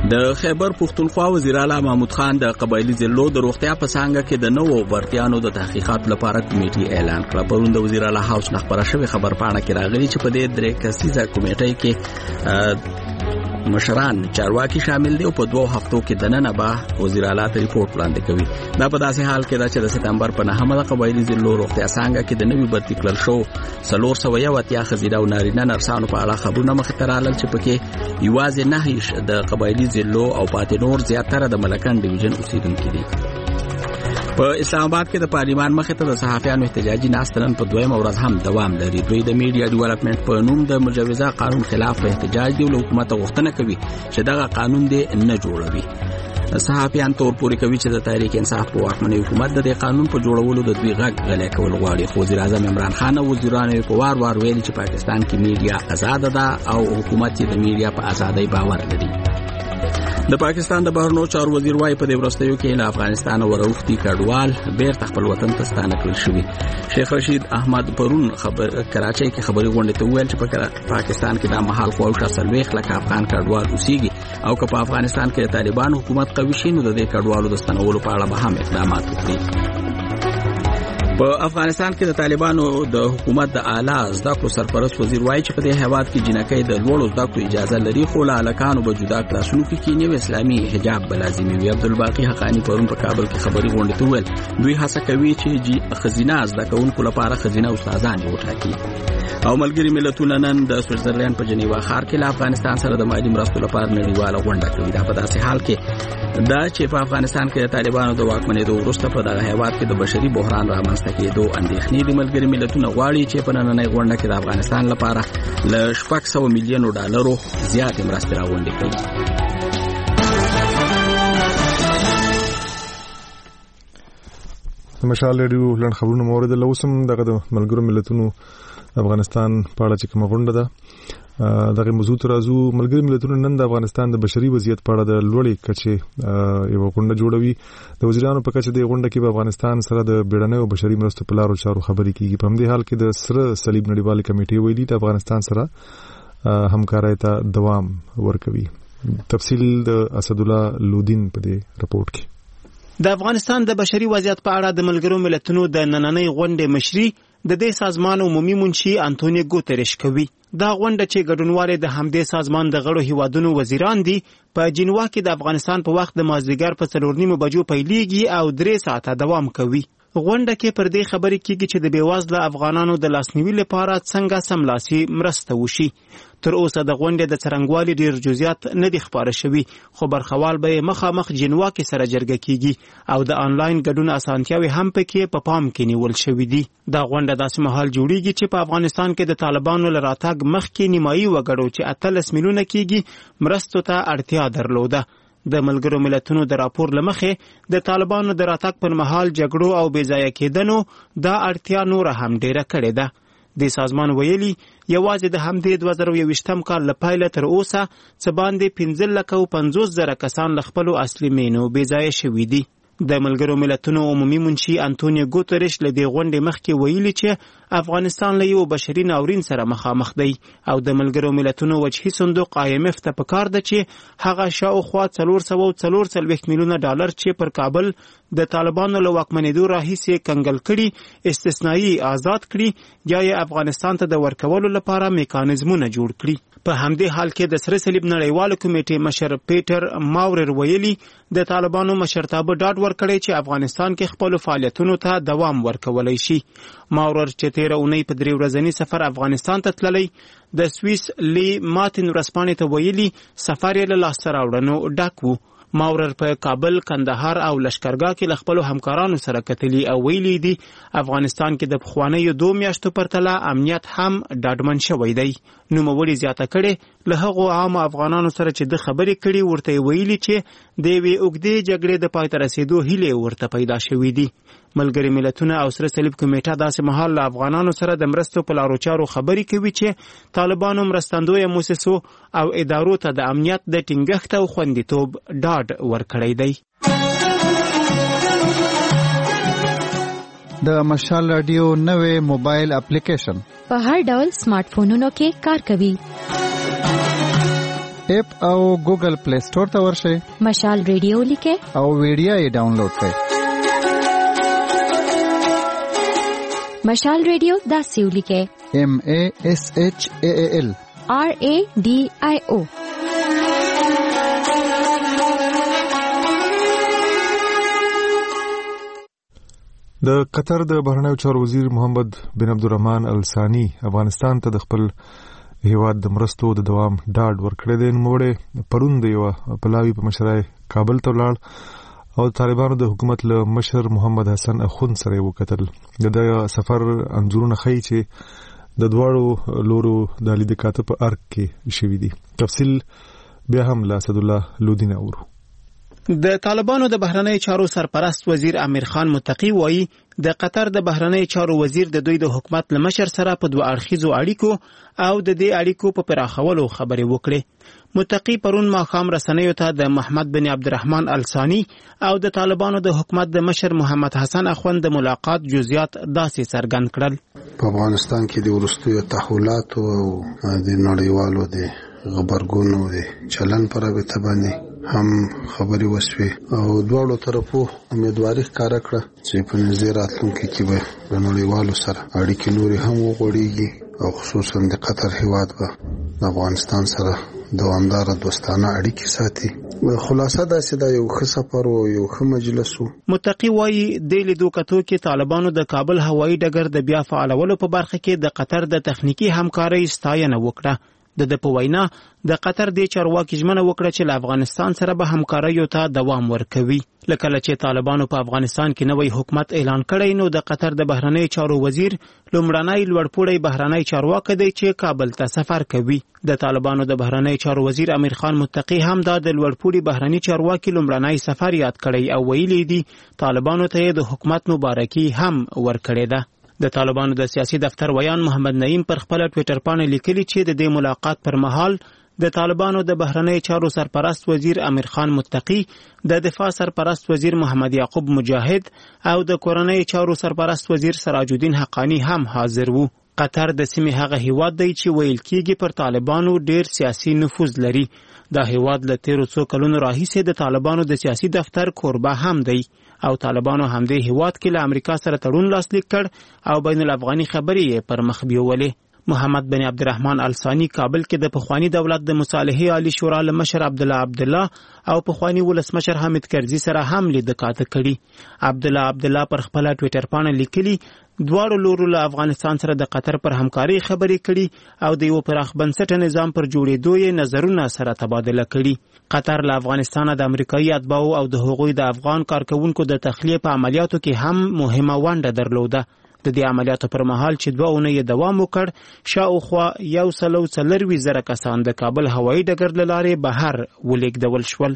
د خیبر پښتونخوا وزیر اعلی محمود خان د قبایلی ضلعو د روغتیا په څنګه کې د نوو برتیانو د تحقیقات لپاره کمیټي اعلان کړ. پرون د وزیر اعلی هاوس نه خبره شوې خبر پاڼه کې راغلي چې په دې درې کسیزه کمیټې کې مشران چارواکي شامل دي او په دوه هفتو کې دننه به وزیر اعلی ته ریپورت وړاندې کوي. دا په داسې حال کې ده چې د سپتمبر په نهمه د قبایلی ضلعو روغتیا څنګه کې د نوي برتي کړل شو څلور سوه یو اتیا ښځینه او نارینه نرسانو په اړه خبرونه مخې ته رالل چې پکې یوازې نهه د قبایلی ضلعو او پاتې نور زیاتره د ملکن ډیویژن اوسیدونکي دي. په اسلام آباد کې د پارلیمان مخې ته د صحافیانو احتجاجي ناست نن په دویم ورځ هم دوام لري. دوی د میډیا ډیولپمنٹ په نوم د مجوزه قانون خلاف احتجاج دی او له حکومت غوښتنه کوي چې دغه قانون دې نه جوړوي. صحافیان تور پوري کوي چې د تحریک انصاف په واکمنۍ حکومت د دې قانون په جوړولو د دوی غږ غلې کول غواړي. خو وزیر اعظم عمران خان او وزیرانو په وار وار ویلي چې پاکستان کې میډیا آزاد ده او حکومت د میډیا په ازادۍ باور لري. د پاکستان د بهرنیو چارو وزیر وايي په دې وروستیو کې له افغانستان وروختي کډوال بیرته خپل وطن ته ستانه کړل شوي. شیخ رشید احمد پرون خبر کراچۍ کې خبري غونډه ته ویل چې په پاکستان کې د مهال خواوشا سلويخ لکه افغان کډوال اوسېږي او که په افغانستان کې د طالبان حکومت قوي شي نو د دې کډوالو د ستنولو په اړه به هم اقدامات وکړي. په افغانستان کې د طالبانو د حکومت د اعلی زده کړو سرپرست وزیر وايي چې په دې هیواد کې جنکۍ د لوړو زده کړو اجازه لري خو له هلکانو به جدا کلاسونو کې کینی او اسلامي حجاب به لازمي وي. عبدالباقي حقانی پرون په کابل کې خبري غونډه ته ویل دوی هڅه کوي چې خزینه زده کوونکو لپاره خزینه استادان وټاکي. او ملګری ملتونه نن د سویټزرلند په جنیوا ښار کې له افغانستان سره د مالي مرستو لپاره نړیواله غونډه کوي. دا په داسې حال کې دا چې په افغانستان کې د طالبانو د واکمنېدو وروسته په دغه هیواد کې د بشري بحران رامنځته کېدو اندېښنې د ملګري ملتونه غواړي چې په نننۍ غونډه کې د افغانستان لپاره له شپږ سوه میلیونو ډالرو زیاتې مرستې راغونډې کړي. د مشال ریډیو لنډ خبرونه مورد له اوسم دغه د ملګرو ملتونو افغانستان په اړه چې کومه غونډه ده دغه موضوع ته راځو. ملګري ملتونه نن د افغانستان د بشري وضعیت په اړه د لوړې کچې یو غونډه جوړوي. د وزیرانو په کچه د غونډه کې په افغانستان سره د بیړنیو بشري مرستو په لارو چارو خبرې کیږي. په همدې حال کې د سره صلیب نړیوالې کمیټې ویلي د افغانستان سره همکارۍ ته دوام ورکوي. تفصیل د اسد الله لودین په دې رپورت کې. د افغانستان د بشري وضعیت په اړه د ملګرو ملتونو د نننۍ غونډې مشري د دې سازمان عمومي منشي انټونیو ګوتریش کوي. دا غونډه چې ګډونوال د همدې سازمان د غړو هیوادونو وزیران دي په جنیوا کې د افغانستان په وخت د مازدیګر په څلور نیمو بجو پیلېږي او درې ساعته دوام کوي. غونډه کې پر دې خبرې کیږي چې د بیوزله افغانانو د لاسنیوي لپاره څنګه سملاسي مرسته وشي. تر اوسه د غونډې د څرنګوالي ډیر جزئیات نه دي خبره شوي خو برخوال به مخامخ جنیوا کې سره جرګه کیږي او د آنلاین ګډون اسانتیاوې هم پکې په پام کې نیول شوې دي. دا غونډه داسې مهال جوړیږي چې په افغانستان کې د طالبانو له راتګ مخکې نیمایي وګړو چې اتلس میلیونه کیږي مرستو ته اړتیا درلوده. د ملګرو ملتونو د راپور لمخې د طالبانو د راتګ پر مهال جګړو او بې ځایه کېدنو دا اړتیا نور هم ډیره کړې ده. د سازمان ویلي یوازې د همدې دوه زره یوویشتم کال له پیله تر اوسه څه باندې پنځه لکه او پنځوس زره کسان له خپلو اصلي مینو بې ځایه شوي دي. د ملګرو ملتونو عمومي منشي انټونیو ګوتریش له دې غونډې مخکې ویلي چې افغانستان له یو بشري ناورین سره مخامخ دی او د ملګرو ملتونو وجهي صندوق آی ایم اف ته پکار ده چې هغه شاوخوا څلور سوه څلور څلوېښت میلیونه ډالر چې پر کابل د طالبانو له واکمنېدو راهیسې کنګل کړي استثنایی آزاد کړي یا یې افغانستان ته د ورکولو لپاره میکانیزمونه جوړ کړي. په همدې حال کې د سره صلیب نړیوالو کمیټې مشر پیټر ماورر ویلي د طالبانو مشرتابه ډاډ ورکړی چې افغانستان کې خپل فعالیتونو ته دوام ورکولای شي. ماورر چې تیره اونۍ په درې ورځني سفر افغانستان ته تللی د سویس لی مارتین ورځپاڼې ته ویلي سفر یې له لاسته راوړنو ډک و. ماورر په کابل، کندهار او لشکرګاه کې له خپلو همکارانو سره کتلي او ویلي دي افغانستان کې د پخوانیو دوه میاشتو پرتله امنیت هم ډاډمن شوی دی. نوموړي زیاته کړې له هغو عامو افغانانو سره چې د خبرې کړي ورته ویلي چې د یوې اوږدې جګړې د پای ته رسېدو هیلې ورته پیدا شوي دي. ملګري ملتونه او سره صلیب کمیټه داسې مهال له افغانانو سره د مرستو په لارو چارو خبرې کوي چې طالبانو مرستندویه موسسو او ادارو ته د امنیت د ټینګښت او خوندیتوب ډاډ ورکړی دی. د مشال رادیو نوې موبایل اپلیکیشن په هر ډول سمارټ فونونو کې کار کوي. اپ او ګوګل پلی سٹور ته ورشئ. مشال ریډیو لیکه او ویډیو یې ډاونلوډ کړئ. مشال ریډیو دا سیو لیکه M A S H A A L R A D I O. د قطر د بهرنیو چارو وزیر محمد بن عبدالرحمن الثانی افغانستان ته د خپل هیواد د مرستو د دوام ډاډ ورکړی دی. نوموړی پرون د یوه پلاوي په مشرۍ کابل ته ولاړ او طالبانو د حکومت له مشر محمد حسن اخوند سره یې وکتل. د دغه سفر انځورونه ښیي چې د دواړو لورو د لید کاته په ارګ کې شوي دي. تفصیل بیا هم له اسد الله لودین اورو. د طالبانو د بهرنی چارو سرپرست وزیر امیر خان متقی وایي د قطر د بهرنی چارو وزیر د دوی د حکومت له مشر سره په دوه اړخیزو اړیکو او د دې اړیکو په پراخولو خبرې وکړې. متقی پرون ماښام رسنیو ته د محمد بن عبدالرحمن الثانی او د طالبانو د حکومت د مشر محمد حسن اخوند د ملاقات جزئیات داسې څرګند کړل. په افغانستان کې د وروستیو تحولاتو او د نړیوالو د غبرګونو د چلن پر رابطه باندې هم خبرې وشوې او دواړو طرفو امیدواري ښکاره کړه چې په نږدې راتلونکي کې به د نړیوالو سره اړیکې نورې هم وغوړېږي او خصوصا د قطر هیواد به د افغانستان سره دوامداره دوستانه اړیکې ساتي. خلاصه داسې دا یو ښه سفر او یو ښه مجلس و. متقی وایي د لیدو کتو کې طالبانو د کابل هوایي ډګر د بیا فعالولو په برخه کې د قطر د تخنیکی همکارۍ ستاینه وکړه. د د په وینا د قطر د چارواکي ژمنه وکړه چې له افغانستان سره به همکاریو ته دوام ورکوي. لکه چې طالبانو په افغانستان کې نوی حکومت اعلان کړی نو د قطر د بهرنی چارو وزیر لومړنی لوړپوړی بهرنی چارواکي دی چې کابل ته سفر کوي. د طالبانو د بهرنی چارو وزیر امیر خان متقی هم دا د لوړپوړي بهرنی چارواکي لومړنی سفر یاد کړی او ویلي دي طالبانو ته د حکومت مبارکي هم ورکړې ده. د طالبانو د سیاسي دفتر ویان محمد نعیم پر خپل ټوئیټر باندې لیکلي چې د دې ملاقات پر مهال د طالبانو د بهرنی چارو سرپرست وزیر امیر خان متقی، د دفاع سرپرست وزیر محمد یعقوب مجاهد او د کورنۍ چارو سرپرست وزیر سراج الدین حقانی هم حاضر وو. قطر د سیمې هغه هیواد دی چې ویل کېږي پر طالبانو ډیر سیاسي نفوذ لري. دا هیواد له تیرو څو کلونو راهیسې د طالبانو د سیاسي دفتر کوربه هم دی او طالبانو همدې هیواد کې له امریکا سره تړون لاسلیک کړ او بین الافغاني خبرې یې پر مخ بیولې. محمد بن عبدالرحمن الثانی کابل کې د پخوانی دولت د مصالحې عالی شورا له مشر عبد الله عبد الله او پخوانی ولسمشر حامد کرزي سره هم لید کاته کړي. عبد الله عبد الله پر خپل ټوئیټر باندې لیکلي دواړو لورو له افغانستان سره د قطر پر همکاري خبرې کړي او د یو پراخ بنسټه نظام پر جوړېدو یې نظرونه سره تبادله کړي. قطر له افغانستان د امریکایي اتباعو او د هغوی د افغان کارکونکو د تخلیه په عملیاتو کې هم مهمه ونډه درلوده. د دې عملیاتو پر مهال چې دوه اونۍ دوام وکړ، شاوخوا یو سلو څلروي زره کسان د کابل هوایي ډګر له لارې بهر ولېږدول شول.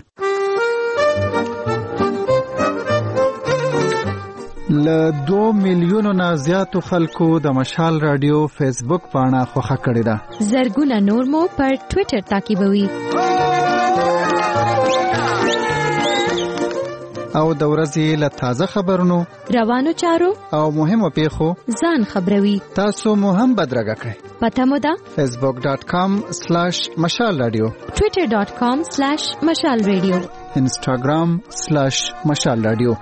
له دوه میلیونو نه زیاتو خلکو د مشال رادیو فیسبوک پاڼه خوښه کړې ده. زرګونه نور مو پر ټوئیټر تعقیبوي او د ورځې له تازه خبرونو، روانو چارو او مهمو پیښو ځان خبروي. تاسو مو هم بدرګه کړئ. پته مو ده فیسبوک ډاټ کام سلیش مشال رادیو، ټوئیټر ډاټ کام سلیش مشال رادیو، انسټاګرام سلیش مشال رادیو.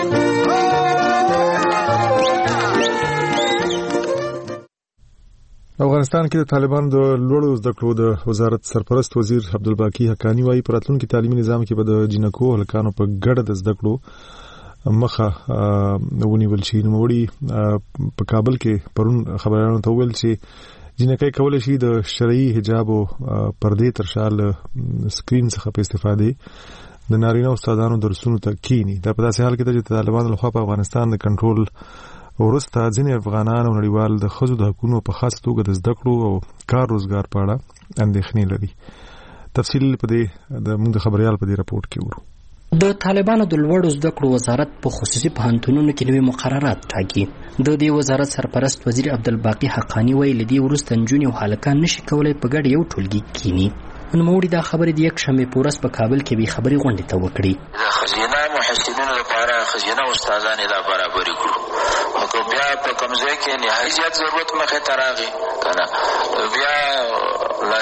افغانستان کې د طالبانو د لوړو زده کړو د وزارت سرپرست وزیر عبدالباقی حقانی وايي په راتلونکي تعلیمي نظام کې به د جنکو هلکانو په ګډه د زده کړو مخه ونیول شي. نوموړي په کابل کې پرون خبريالانو ته وویل چې جنکۍ کولی شي د شرعي حجاب او پردې تر شا له سکرین څخه په استفادې د نارینه استادانو درسونو ته کینی. دا په داسې حال کې ده چې طالبانو لخوا په افغانستان د کنټرول ورسته ځینې افغانان او نړیوال د ښځو د حقونو په خاص توګه د زده کړو او کار روزګار په اړه اندېښنې لري. تفصیل په دې د موږ د خبريال په دې راپورټ کې ورو. د طالبانو د لوړو زده کړو وزارت په خصوصي پوهنتونونو کې نوي مقررات ټاکي. د دې وزارت سرپرست وزیر عبدالباقی حقانی ویلي دي وروسته نجونې او هلکان نشي کولای په ګډه یو ټولګي کې کینی. نوموړي دا خبرې د یک شنبې په ورځ په کابل کې به خبري غونډې ته وکړي. د خزینه محسنینو لپاره خزینه استادان لا برابر کړو. خو بیا په کوم ځای کې نهایي زیات ضرورت مخې ته راغی کنه بیا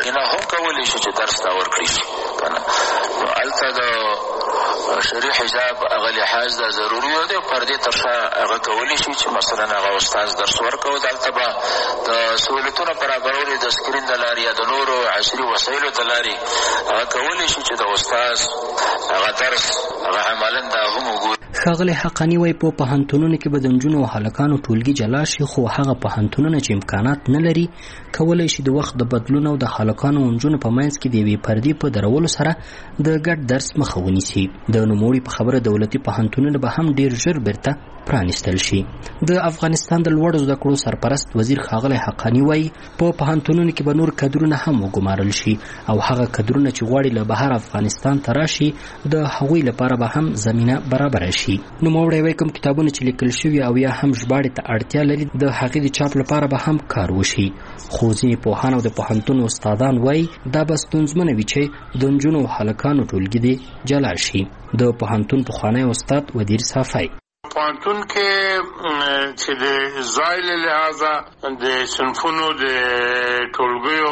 نه هم کولی شي چې درس تا ورکړي شي کنه. نو الته د شرعي حجاب هغه لحاظ دا ضروري دی. پردې تر شا هغه کولی شي چې مثلا هغه استاد درس ورکوي. دلته به د سهولتونو برابرولو د سکرین د لارې یا د نورو عصري وسایلو د لارې هغه کولی شي چې د استاد هغه درس هغه عملاً دا هم وګوري. ښاغلی حقانی وایي په پوهنتونونو کې به د نجونو او هلکانو ټولګي جلا شي، خو هغه پوهنتونونه چې امکانات نه لري کولی شي د وخت د بدلون او د هلکانو او نجونو په منځ کې د یوې پردې په درولو سره د ګډ درس مخه ونیسي. د نوموړي په خبره دولتي پوهنتونونه به هم ډیر ژر بیرته پرانیستل شي. د افغانستان د لوړو زده کړو سرپرست وزیر ښاغلی حقانی وایي په پوهنتونونو کې به نور کدرونه هم وګمارل شي او هغه کدرونه چې غواړي له بهر افغانستان ته راشي د هغوی لپاره به هم زمینه برابره شي. نوموړی وایي کوم کتابونه چې لیکل شوي او یا هم ژباړې ته اړتیا لري د هغې د چاپ لپاره به هم کار وشي. خو ځینې پوهان او د پوهنتون استادان وایي دا به ستونزمنه وي چې د نجونو او هلکانو ټولګي دې جلا شي. د پوهنتون پخوانی استاد ودیر صافی پوهنتون کې چې د ځای له لحاظه د صنفونو د ټولګیو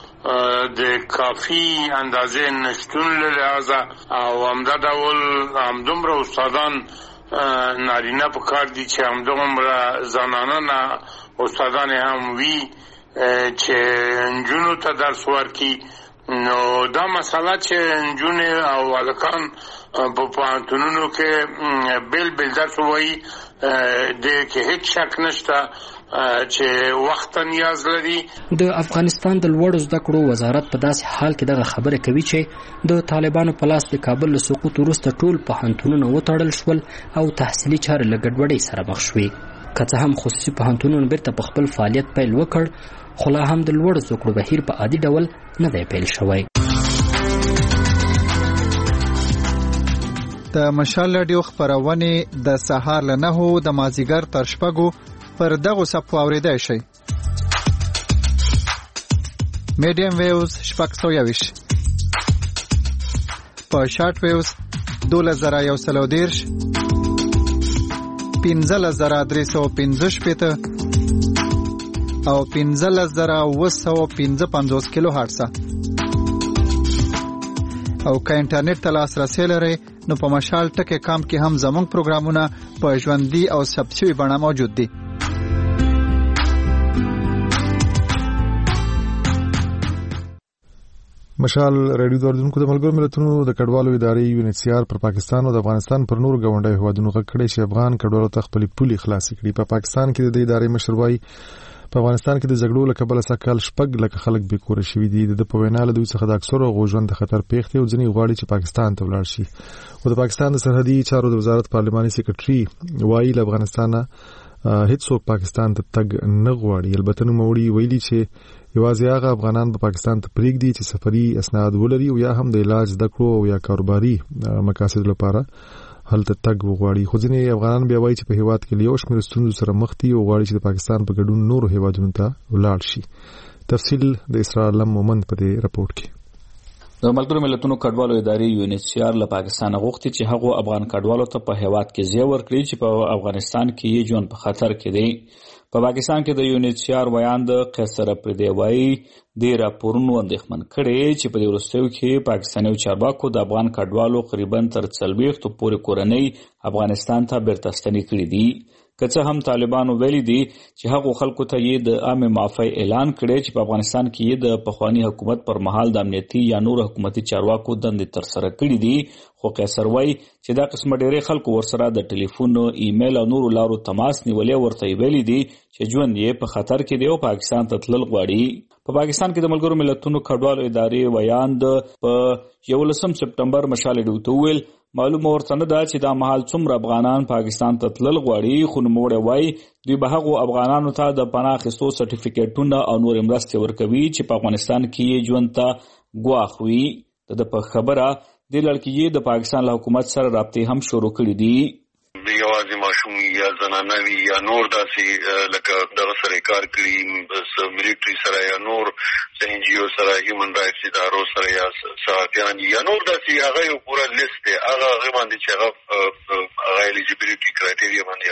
د کافي اندازې نشتون له لحاظه او همدا ډول همدومره استادان نارینه په کار دي چې همدومره زنانه نه استادان هم وي چې نجونو ته درس ورکړي. نو دا مسله چې نجونې او هلکان په پوهنتونونو کې بیل بیل درس وایي د کې هیڅ شک نشته چې وخت نیاز لري. د افغانستان د لوړو زده کړو وزارت په داسې حال کې دغه خبره کوي چې د طالبانو په لاس د کابل له سقوط وروسته ټول پوهنتونونه وتړل شول او تحصیلي چارې له ګډوډۍ سره مخ شوې. که څه هم خصوصي پوهنتونونو بیرته په خپل فعالیت پیل وکړ، خو لا هم د لوړو زده کړو بهیر په عادي ډول نه دی پیل شوی. د مشال رادیو خپرونې د سهار له نهو د مازیګر تر شپږو پر دغو څپو اورېدای شئ. میډیم ویوز شپږ سوه یویشت، په شارټ ویوز دولس زره یو سل او دېرش، پنځلس زره درې سوه پنځه شپېته او پنځلس زره اوه سوه پنځه پنځوس کیلو هرټزه. او که انټرنیټ ته لاسرسی لرئ نو په مشال ټکی کام کې هم زموږ پروګرامونه په ژوندي او ثبت شوي بڼه موجود دي. مشال ریډیو دوردونکو د ملګرو ملتونو د کډوالو ادارې یو ان ایچ سی آر پر پاکستان او د افغانستان پر نور ګاونډیو هیوادونو غږ کړی چې افغان کډوالو ته خپلې پولې خلاصې کړي. په پاکستان کې د ادارې مشر وایي په افغانستان کې د جګړو له کبله سږکال شپږ لکه خلک بې کوره شوي دي. د په وینا له دوی څخه د اکثرو هغو ژوند د خطر پېښ دی او ځینې غواړي چې پاکستان ته ولاړ شي. او د پاکستان د سرحدي چارو د وزارت پارلماني سکرټري وایي له افغانستانه هیڅوک پاکستان ته تګ نه غواړي. البته نوموړي ویلي چې یوازې هغه افغانان په پاکستان ته پرېږدي چې سفري اسناد ولري او یا هم د علاج زده کړو او یا کاروباري مقاصد لپاره هلته تګ وغواړي. خو ځینې افغانان بیا وایي چې په هیواد کې له یو شمېر ستونزو سره مخ دي او غواړي چې د پاکستان په ګډون نورو هیوادونو ته ولاړ شي. تفصیل د اسرار علم مومند په دې راپورټ کې. د ملګرو ملتونو کډوالو ادارې یو ان ایچ سی آر له پاکستان غوښتي چې هغه افغان کډوالو ته په هیواد کې ځای ورکړي چې په افغانستان کې یې ژوند په خطر کې دی. په پاکستان کې د یو ان ایچ سی آر ویان د قیصر پردې وایي د راپورونو اندېښمن کړي چې په دې وروستیو کې پاکستاني چارواکو د افغان کډوالو قریباً تر څلوېښتو پورې کورنۍ افغانستان ته بیرته ستنې کړي دي. که څه هم طالبانو ویلي دي چې هغو خلکو ته یې د عامې معافۍ اعلان کړی چې په افغانستان کې یې د پخواني حکومت پر مهال د امنیتي یا نور حکومتي چارواکو دندې ترسره کړي دي. خو قیصر وایي چې دا قسمه ډېری خلکو ورسره د ټلیفون، ایمیل او نورو لارو تماس نیولې ورته ویلي دي چې ژوند یې په خطر کې دی او پاکستان ته تلل غواړي. په پاکستان کې د ملګرو ملتونو کډوالو ادارې ویان د په یولسم سپټمبر مشال ډیو ته ویل معلومه ورته نه ده چې دا مهال څومره افغانان پاکستان ته تلل غواړي. خو نوموړی وایي دوی به هغو افغانانو ته د پناه اخیستو سرټیفیکیټونه او نورې مرستې ورکوي چې په افغانستان کې یې ژوند ته ګواښ وي. د په خبره دې لړکې د پاکستان له حکومت سره رابطې هم شروع کړي دي. یوازې ماشوم یا زنانه وي یا نور داسې لکه دغه سره کار کړي ملیټري سره یا نور ان جی او سره هیومن رائټس ادارو سره یا صحافیان یا نور داسې هغه یو پوره لیست دی. هغه هغه باندې چې هغه الیجیبিলিټي کرایټیریا باندې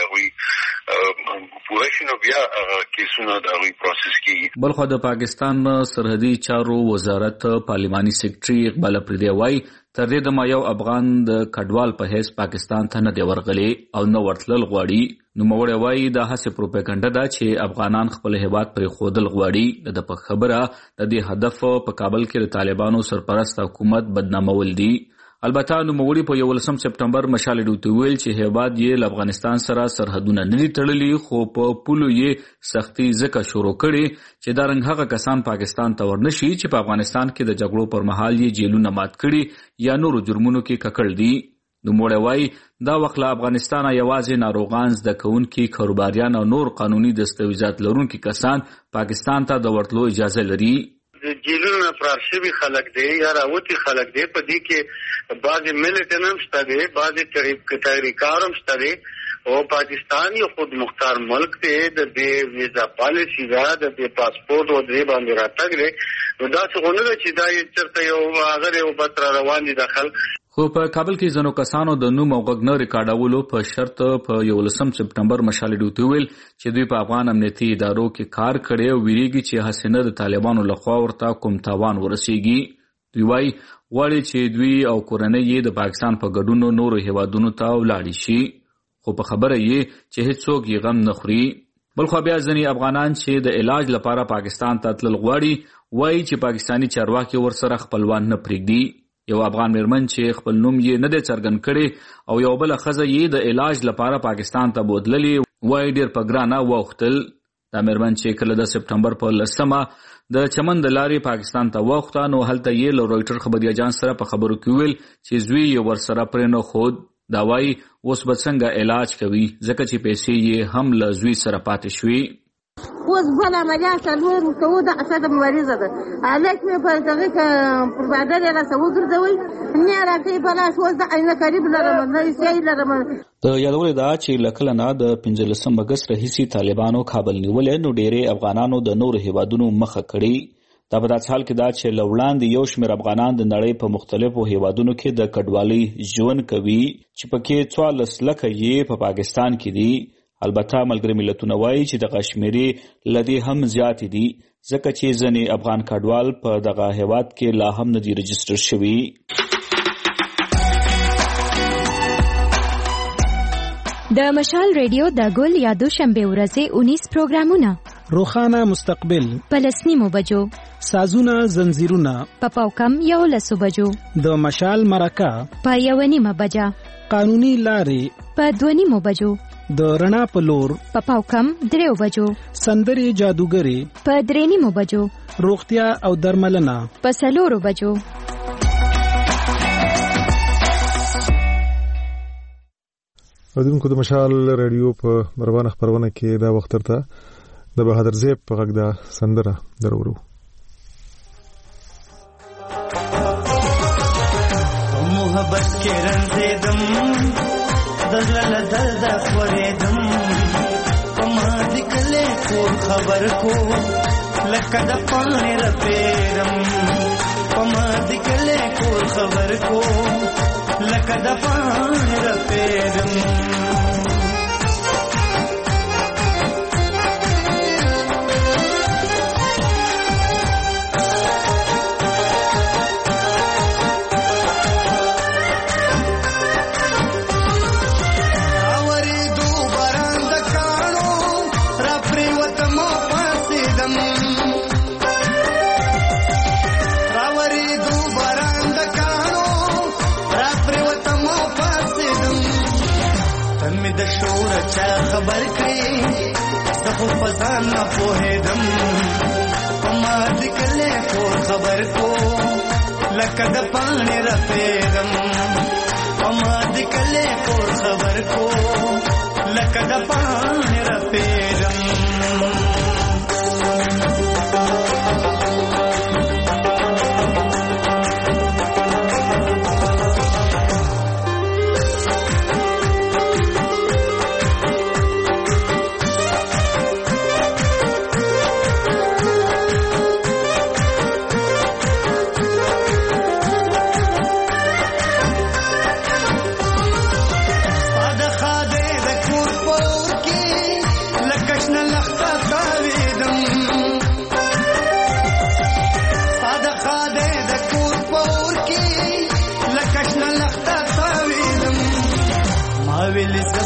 هغه پوره شنو بیا کیسونه د هغه پروسس کیږي. بلخو د پاکستان سرحدي چارو وزارت پارلماني سیکریټري اقبال افریدی وايي تر دې د ما یو افغان د کډوال په هیڅ پاکستان ته نه دی ورغلی او نه ورتلل غواړي. نو موږ وایي دا هڅه پروپاګاندا ده چې افغانان خپل هیواد پر خودل غواړي. د په خبره د دې هدف په کابل کې د طالبانو سرپرست حکومت بدنامول دي. البته نو موږ په یولسم سپټمبر مشال ډوټ ویل چې هیواد یې له افغانستان سره سرحدونه نه تړلي خو په پولو یې سختي ځکه شروع کړي چې دا رنګ هغه کسان پاکستان ته ورنشي چې په افغانستان کې د جګړو پر مهال یې جیلونه مات کړي یا نورو جرمونو کې ککړ دي. نو موږ وایي دا وخت له افغانستان یوازې ناروغان زده کوونکي کاروباریان او نور قانوني دستاویزات لرونکي کسان پاکستان ته د ورتلو اجازه لري. جیلونه فرارشوي خلک دی یا راوتی خلک دی په دې کې بعضې ملیټن هم شته دی بعضې تحریکار هم شته دی او پاکستان یو خود مختار ملک دی د دې ویزا پالیسي ده د دې پاسپورټ او دې باندې راتګ دی نو داسې خو نه ده چې دا یې چېرته یو هغه یو بس را روان دي د خلک. خو په کابل کې ځینو کسانو د نوم او غږ نه ریکارډولو په شرط په یولسم سپټمبر مشال ډوټ ویل چې دوی په افغان امنیتي ادارو کې کار کړي او ویریږي چې حسینه د طالبانو لخوا ورته کوم تاوان ورسیږي. دوی وايي غواړي چې دوی او کورنۍ یې د پاکستان په ګډونو نورو هیوادونو ته ولاړ شي خو په خبره یې چې هیڅوک یې غم نه خوري. بلخو بیا ځینې افغانان چې د علاج لپاره پاکستان ته تلل غواړي وایي چې پاکستانی چارواکي ورسره خپلوان نه پرېږدي. یو افغان میرمن چې خپل نوم یې نه دی څرګند کړی او یو بل ښځه یې د علاج لپاره پاکستان ته بوتللی وایي ډېر په ګرانه واوښتل. دا میرمن چې کله د سپټمبر په لسمه د چمن د لارې پاکستان ته واوښته نو هلته یې له رویټر خبري اجانس سره په خبرو کې ویل چې زوی یې ورسره پرې نه ښود. دا وایي اوس به څنګه علاج کوي ځکه چې پیسې یې هم له زوی سره پاتې شوي. اوس بل عملیات څلور کوو دغه څه د مریضه ده هلک مې په دغه کې پر بادر یې راسه وګرځوئ نه راکوي په لاس اوس د عینه قریب لرم نه سیای لرم. د یادولې دا چې له کله نه د پنځلسم اګست راهیسې طالبانو کابل نیولی نو ډېرې افغانانو د نورو هیوادونو مخه کړي. دا په داسې حال کې دا چې له وړاندې یو شمېر افغانان د نړۍ په مختلفو هیوادونو کې د کډوالۍ ژوند کوي چې پکې څوارلس لکه یې په پاکستان کې دي. البته ملګري ملتونه وایي چې دغه شمېرې له دې هم زیاتې دي ځکه چې ځینې افغان کډوال په دغه هیواد کې لا هم نه دي رجسټر شوي. د مشال ریډیو د ګل یا دوشنبه ورځې اونیس پروګرامونه روخانه مستقبل پلسنیمو بجو سازونه زنجیرونه پپاو کم یو لسو بجو د مشال مرکه په یو نیمه بجا قانوني لارې په دوه نیمو بجو د رڼا په لور پپاو کم دریو بجو سندري جادوګري په درې نیمو بجو روغتیا او درملنه په څلورو بجو. اوریدونکو د مشال ریډیو په روانه خبرونه کې دا وخت ترته د بهادر زیب په غږ دا سندره درورو. محبت کې رنځېدم دزل درد خوریدم پما دکلے کور خبر کو لکه د پانی رپیرم پما دکلے کور خبر کو لکه د پانی رپیرم. چا خبر کړي زخو فزان نه پوهېدم پما دکلے کور خبر کو لکه د پانی رپیرم پما دکلے کور خبر کو لکه د پانی رپیرم.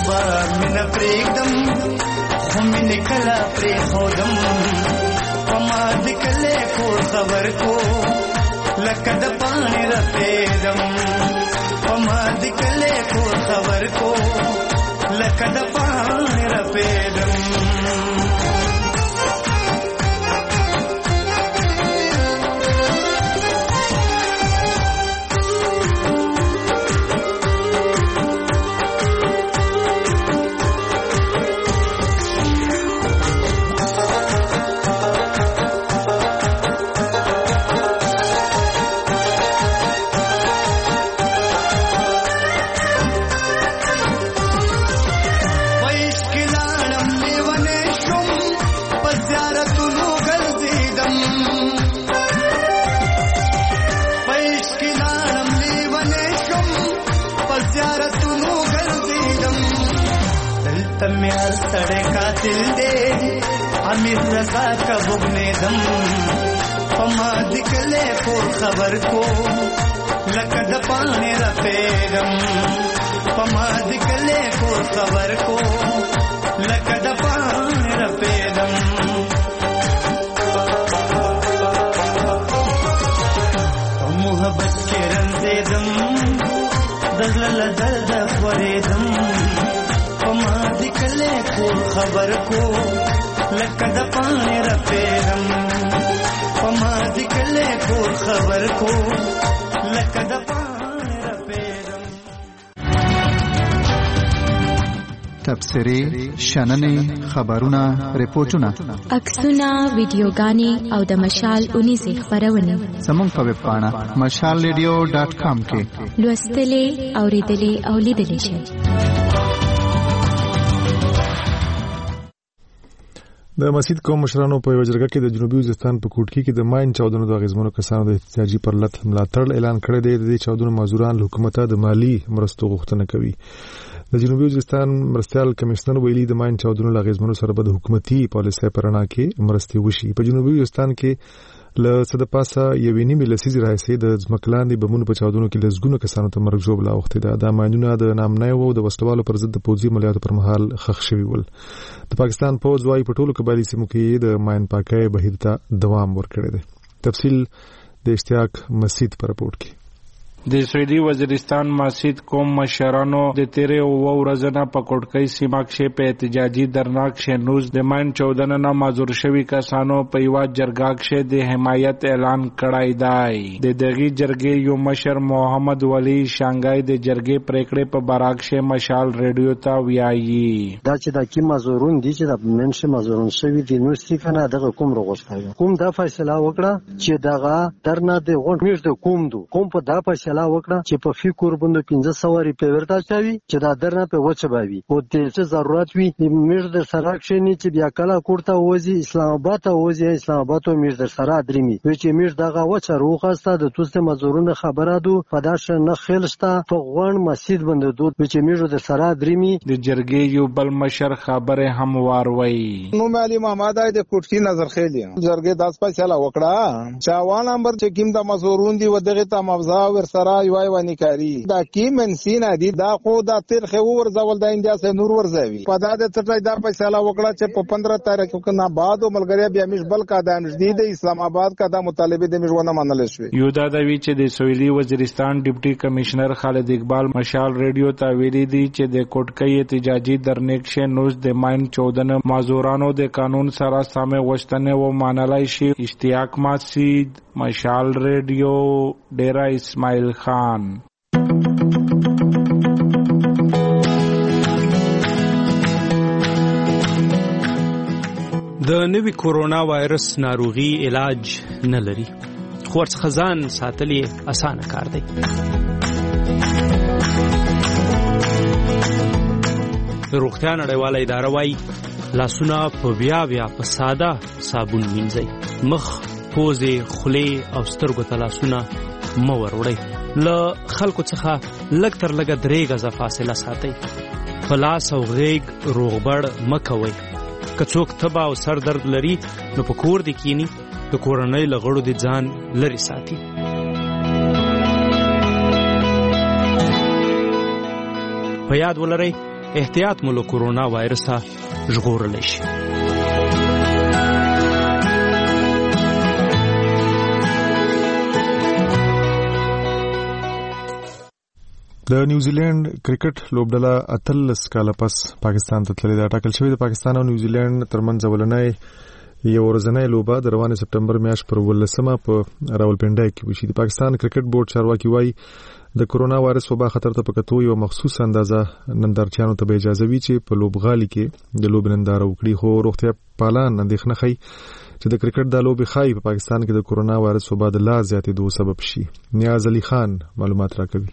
با مینه پرېږدم خو مینې کله پرېښودم په ما د کلی کور خبر کو لکه د پاڼې رپېدم په ما د کلی کور خبر کو لکه د پاڼې رپېدم میار سڑے قاتل دے امیر رضا کا بغنے دم پما دکلے پور خبر کو لکد پانے رپیدم پما دکلے پور خبر کو لکد پانے رپیدم محبت کے رنزے دم دغلل درد وریدم پما دکلے کور خبر کو لکه د پاڼې رپېدم پما دکلے کور خبر کو لکه د پاڼې رپېدم تبصرې شننې خبرونه ریپورتونه عکسونه ویډیوګانې او د مشال اونیزې خپرونې زموږ په ویب پاڼه مشال ریډیو ډاټ کام کې لوستلې اورېدلې او لیدلې شئ. د مسجد قوم مشرانو په وجرګه کې د جنوبي وزیرستان په کوټکی کې د ماین چاودنو د غزمنو کسانو د احتجاجي پرلط ملاتړ اعلان کړی دی. د دې چاودنو مزدوران حکومت ته د مالی مرستو غوښتنه کوي. د جنوبي وزیرستان مرستيال کمشنر ویلي د ماین چاودنو د غزمنو سره به د حکومتي پالیسۍ پرنا کې مرستې وشي. په جنوبي وزیرستان کې له صد پاسه یوې نیمې لسیزې راهیسې د ځمکلاندې بمونو په چاودنو کې لسګونه کسانو ته مرګ ژوبله اوښتې ده. دا ماینونه د نامنیو او د وسلوالو پر ضد د پوځي عملیاتو پر مهال ښخ شوي ول. د پاکستان پوځ وايي په ټولو قبایلي سیمو کې د ماین پاکۍ بهیر ته دوام ورکړی دی. تفصیل د اشتیاق مسجد په رپورټ کې. د سویلي وزیرستان مسجد قوم مشرانو د تیرې او ورځې په کوټکۍ سیمه کې په احتجاجي درناک شنوز د ماین چودنه نه معذور شوي کسانو په یو جرګه کې د حمایت اعلان کړی دی. د دغه جرګې یو مشر محمد ولی شانګای د جرګې پریکړې په براکشه مشال ریډیو ته ویایي دا چې د کی معذورون دي چې د منشه معذورون شوي دي نو ستنه دغه کوم روغښتای کوم دا فیصله وکړه چې دغه درنه د غونډ میږ د کوم دو کوم په دا فیصله وکړه چې په فکر بندو پنځه سو روپۍ ورته چاوي چې دا درنه په وچه باوي او د څه ضرورت وي میږ د سراکشنی چې بیا کله کوړه وځي اسلام آباد ته وځي اسلام آباد ته میږ د سره درمي چې میږ دغه وچه روغسته د توسته مزورونه خبره دو پداش نه خلستا په غون مسجد بندو دو چې میږ د سره درمي د جرګې یو بل مشر خبره هم واروي نو مالي محمد اې د کوټکی نظر خېلی جرګې داس فیصله وکړه چاوان نمبر چې کیم د مزورون دی ودغه ته مفزا ور سره یوای ونی کاری دا کی منسین ادي دا خو دا تیر خو ورزول د انډیا سه نور ورزوي په دا د تټای دا فیصله وکړه چې په پندرہ تاریخ کې نه بعد ملګری بیا مش بل کا د نږدې د اسلام آباد کا د مطالبه د مشونه منل شوی. یو دا د وی چې د سویلي وزیرستان ډیپټي کمشنر خالد اقبال مشال ریډیو ته ویلي دي چې د کوټکۍ احتجاجي درنښ نوز د ماین چودنه مازورانو د قانون سره سمه وشتنه و مانلای شي. اشتیاق مسجد مشال ریډیو ډیرا اسماعیل خان. د نوي کورونا وایرس ناروغي علاج نه لري خو ورڅخه ځان ساتل یې اسانه کار دی. روغتیا نړیواله اداره وايي لاسونه په بیا بیا په ساده صابون مینځئ. مخ پوزې خولې او سترګو ته لاسونه مه وروړئ. له خلکو څخه لږ تر لږه درې غزه فاصله ساتئ. په لاس او غیږ روغبړ مه کوئ. که څوک تبه او سر درد لري نو په کور دې کینی د کورنۍ له غړو دې ځان لرې ساتي. په یاد ولرئ احتیاط مو له کورونا وایرسه ژغورلی شي. د نیوزیلند کرکټ لوبډله اتلس کاله پس پاکستان ته تللې ده. ټاکل شوې د پاکستان او نیوزیلند ترمنځ ولنۍ یو ورځنۍ لوبه د روانې سپټمبر میاشت پر ولسمه په راولپنډۍ کې وشي. د پاکستان کرکټ بورډ چارواکي وایي د کورونا وایرس وبا خطر ته په کتو یو مخصوص اندازه نندارچیانو ته به اجازه وي چې په لوبغالي کې د لوبې ننداره وکړي، خو روغتیا پالان اندېښنه ښیي چې د کرکټ د لوبې ښایي په پاکستان کې د کورونا وایرس وبا د لا زیاتېدو سبب شي. نیاز علي خان معلومات راکوي.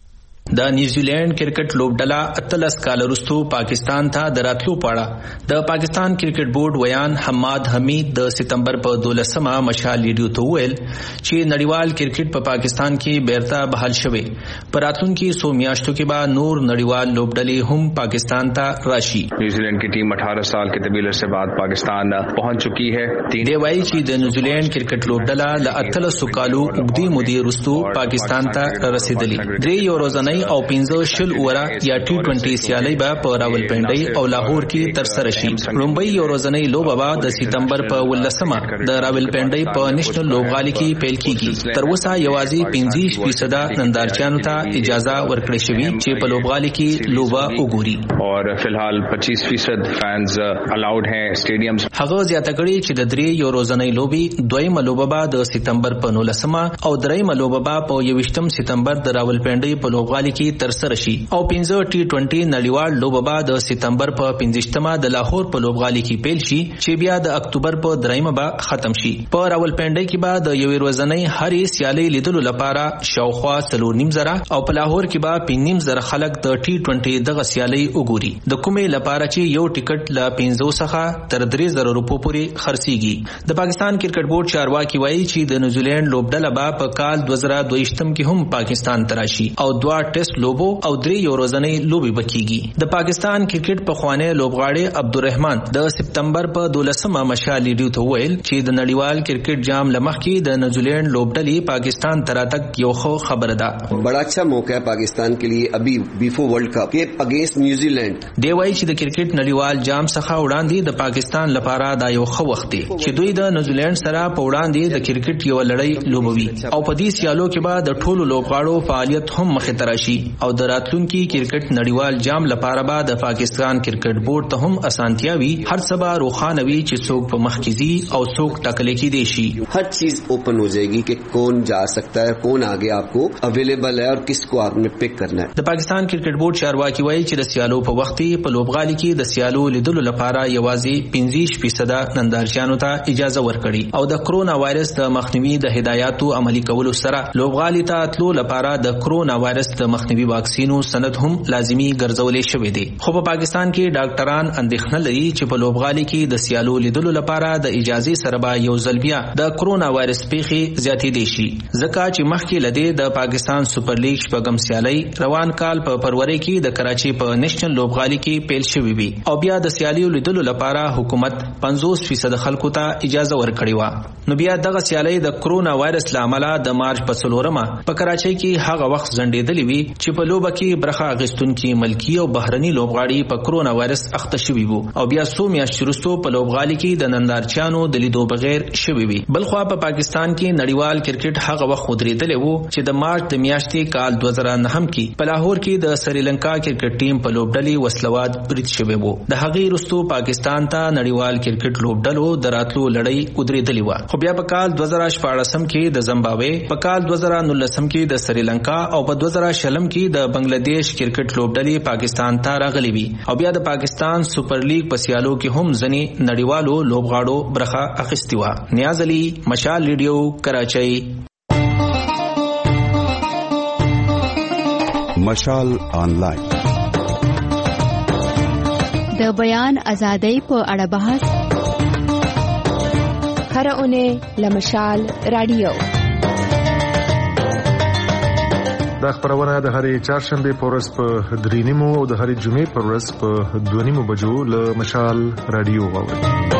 د نیوزیلند کرکټ لوبډله اتلس کال وروسته پاکستان ته دراتلو پاړه د پاکستان کرکټ بورډ ویان حماد حمید د سپتمبر په دولسمه مشال لیډیو ته ویل چې نړیوال کرکټ په پاکستان کې بیرته بحال شوی. پر راتلونکي سو میاشتو کې به نور نړیوال لوبډلې هم پاکستان ته راشي. نیوزیلینڈ کی ٹیم اٹھارہ سال کے طویل عرصے بعد پاکستان پہنچ چکی ہے. دی وایي چې د نیوزیلینډ کرکټ لوبډله له اتلس کالو اوږدې مودې وروسته پاکستان ته رسیدلې. درې یو ورځنۍ او پنځه شل اوره یا ټي ټوئنټي سیالۍ به په راولپنډۍ او لاهور کې ترسره شي. لومړی یو ورځنۍ لوبه به د سپتمبر په ولسمه د راولپنډۍ په نېشنل لوبغالي کې پیل کیږي. تر اوسه یوازې پنځه فیصد نندارچیانو ته اجازه ورکړې شوې چې په لوبغالي کې لوبه وګوري اور فی الحال پچیس فیصد فینز الاؤډ ہیں اسټیډیمز. هغه زیاته کړې چې د درې یو ورځنۍ لوبې دویمه لوبه به د سپتمبر په نولسمه او دریمه لوبه به په یوویشتم سپتمبر د راولپنډۍ په لوبغالي کې ترسره شي او پنځه ټي ټوئنټي نړیوال لوبه به د سپتمبر په پنځشتمه د لاهور په لوبغالي کې پیل شي چې بیا د اکتوبر په دریمه به ختم شي. په راولپنډۍ کې به د یوې ورځنۍ هرې سیالۍ لیدلو لپاره شاوخوا څلور نیم زره او په لاهور کې به پنځه نیم زره خلک د ټي ټوئنټي دغه سیالۍ وګوري، د کومې لپاره چې یو ټیکټ له پنځو څخه تر درې زره روپو پورې خرڅيږي. د پاکستان کرکټ بورډ چارواکي وایي چې د نیوزیلند لوبډله به په کال دوه زره دویشتم کې هم پاکستان ته راشي او دوه ټیسټ لوبو او درې یو ورځنۍ لوبې بکیږي. د پاکستان کرکټ په خوانی لوبغاړي عبدالرحمن د سپتمبر په دولسمه مشال لیډیو ته ویل چې د نړیوال کرکټ جام لمخکې د نیوزیلند لوبډلې پاکستان ته راتګ یو ښه خبره ده. بڑا اچھا موقع ہے پاکستان کے لیے ابھی بیفور ورلڈ کپ کے اگینسٹ نیوزیلینڈ. دی وایي چې د کرکټ نړیوال جام څخه وړاندې د پاکستان لپاره دا یو ښه وخت دی چې دوی د نیوزیلند سره په وړاندې د کرکټ یو لړۍ لوبوي او په دې سیالو کې به د ټولو لوبغاړو فعالیت هم مخې ته راشي او د راتلونکي کرکټ نړیوال جام لپاره به د پاکستان کرکټ بورډ ته هم اسانتیا وي. هر څه به روښانه وي چې څوک په مخ کې ځي او څوک ټاکل کېدی شي. ہر چیز اوپن ہو جائے گی کہ کون جا سکتا ہے، کون آگے آپ کو اویلیبل ہے اور کس کو آپ نے پک کرنا ہے. د پاکستان کرکټ بورډ چارواکي وایي چې د سیالو په وخت په لوبغالي کې د سیالو لیدلو لپاره یوازې پنځه فیصد نندارچیانو ته اجازه ورکړي او د کرونا وایرس د مخنیوي د هدایاتو عملی کولو سره لوبغالي ته تلو لپاره د کرونا وایرس د مخنیوي واکسینو سند هم لازمی ګرځولې شوې دي. خو په پاکستان کې ډاکټران اندېښنه لري چې په لوبغالي کې د سیالو لیدلو لپاره د اجازه سره به یو ځل بیا د کرونا وایرس پیښې زیاتې دي شي، ځکه چې مخکې لدی د پاکستان سپر لیګ شپږم سیالي روان کال په فروری کې د کراچي په نېشنل لوبغالي کې پیل شوې وي او بیا د سیالیو لیدلو لپاره حکومت پنځوس فیصد خلکو ته اجازه ورکړې و. نو بیا دغه سیالي د کرونا وایرس لامل د مارچ په څلورمه په کراچي کې هغه وخت ځنډېدلې وي چې په لوبه کې برخه اخیستونکي ملکی او بهرني لوبغاړي په کرونا وایرس اخته شوي وو او بیا څو میاشتې وروسته په لوبغالي کې د نندارچیانو د لیدو بغیر شوي وي. بلخوا په پاکستان کې نړیوال کرکټ هغه وخت ودرېدلی وو چې د مارچ د میاشتې کال دوه زره نهم کې په لاهور کې د سریلنکا کرکټ ټیم په لوبډلې وسلواد برید شوی وو. د هغې وروسته پاکستان ته نړیوال کرکټ لوبډلو د راتلو لړۍ ودرېدلې وه. خو بیا په کال دوه زره شپاړسم کې د زمبابوې، په کال دوه زره نولسم کې د سریلنکا او په دوه زره شلم کې د بنگلاديش کرکټ لوبډلې پاکستان ته راغلي وي او بیا د پاکستان سپر لیګ په سیالو کې هم ځینې نړیوالو لوبغاړو برخه اخیستې وه. نیاز علي، مشال ریډیو، کراچۍ. مشال آنلاین د بیان ازادۍ په اړه بحث هر اونۍ له مشال رادیو. دا خبرونه د هرې چهارشنبه په ورځ په درې نیمو او د هرې جمعې په ورځ په دوه نیمو بجو له مشال رادیو واورئ.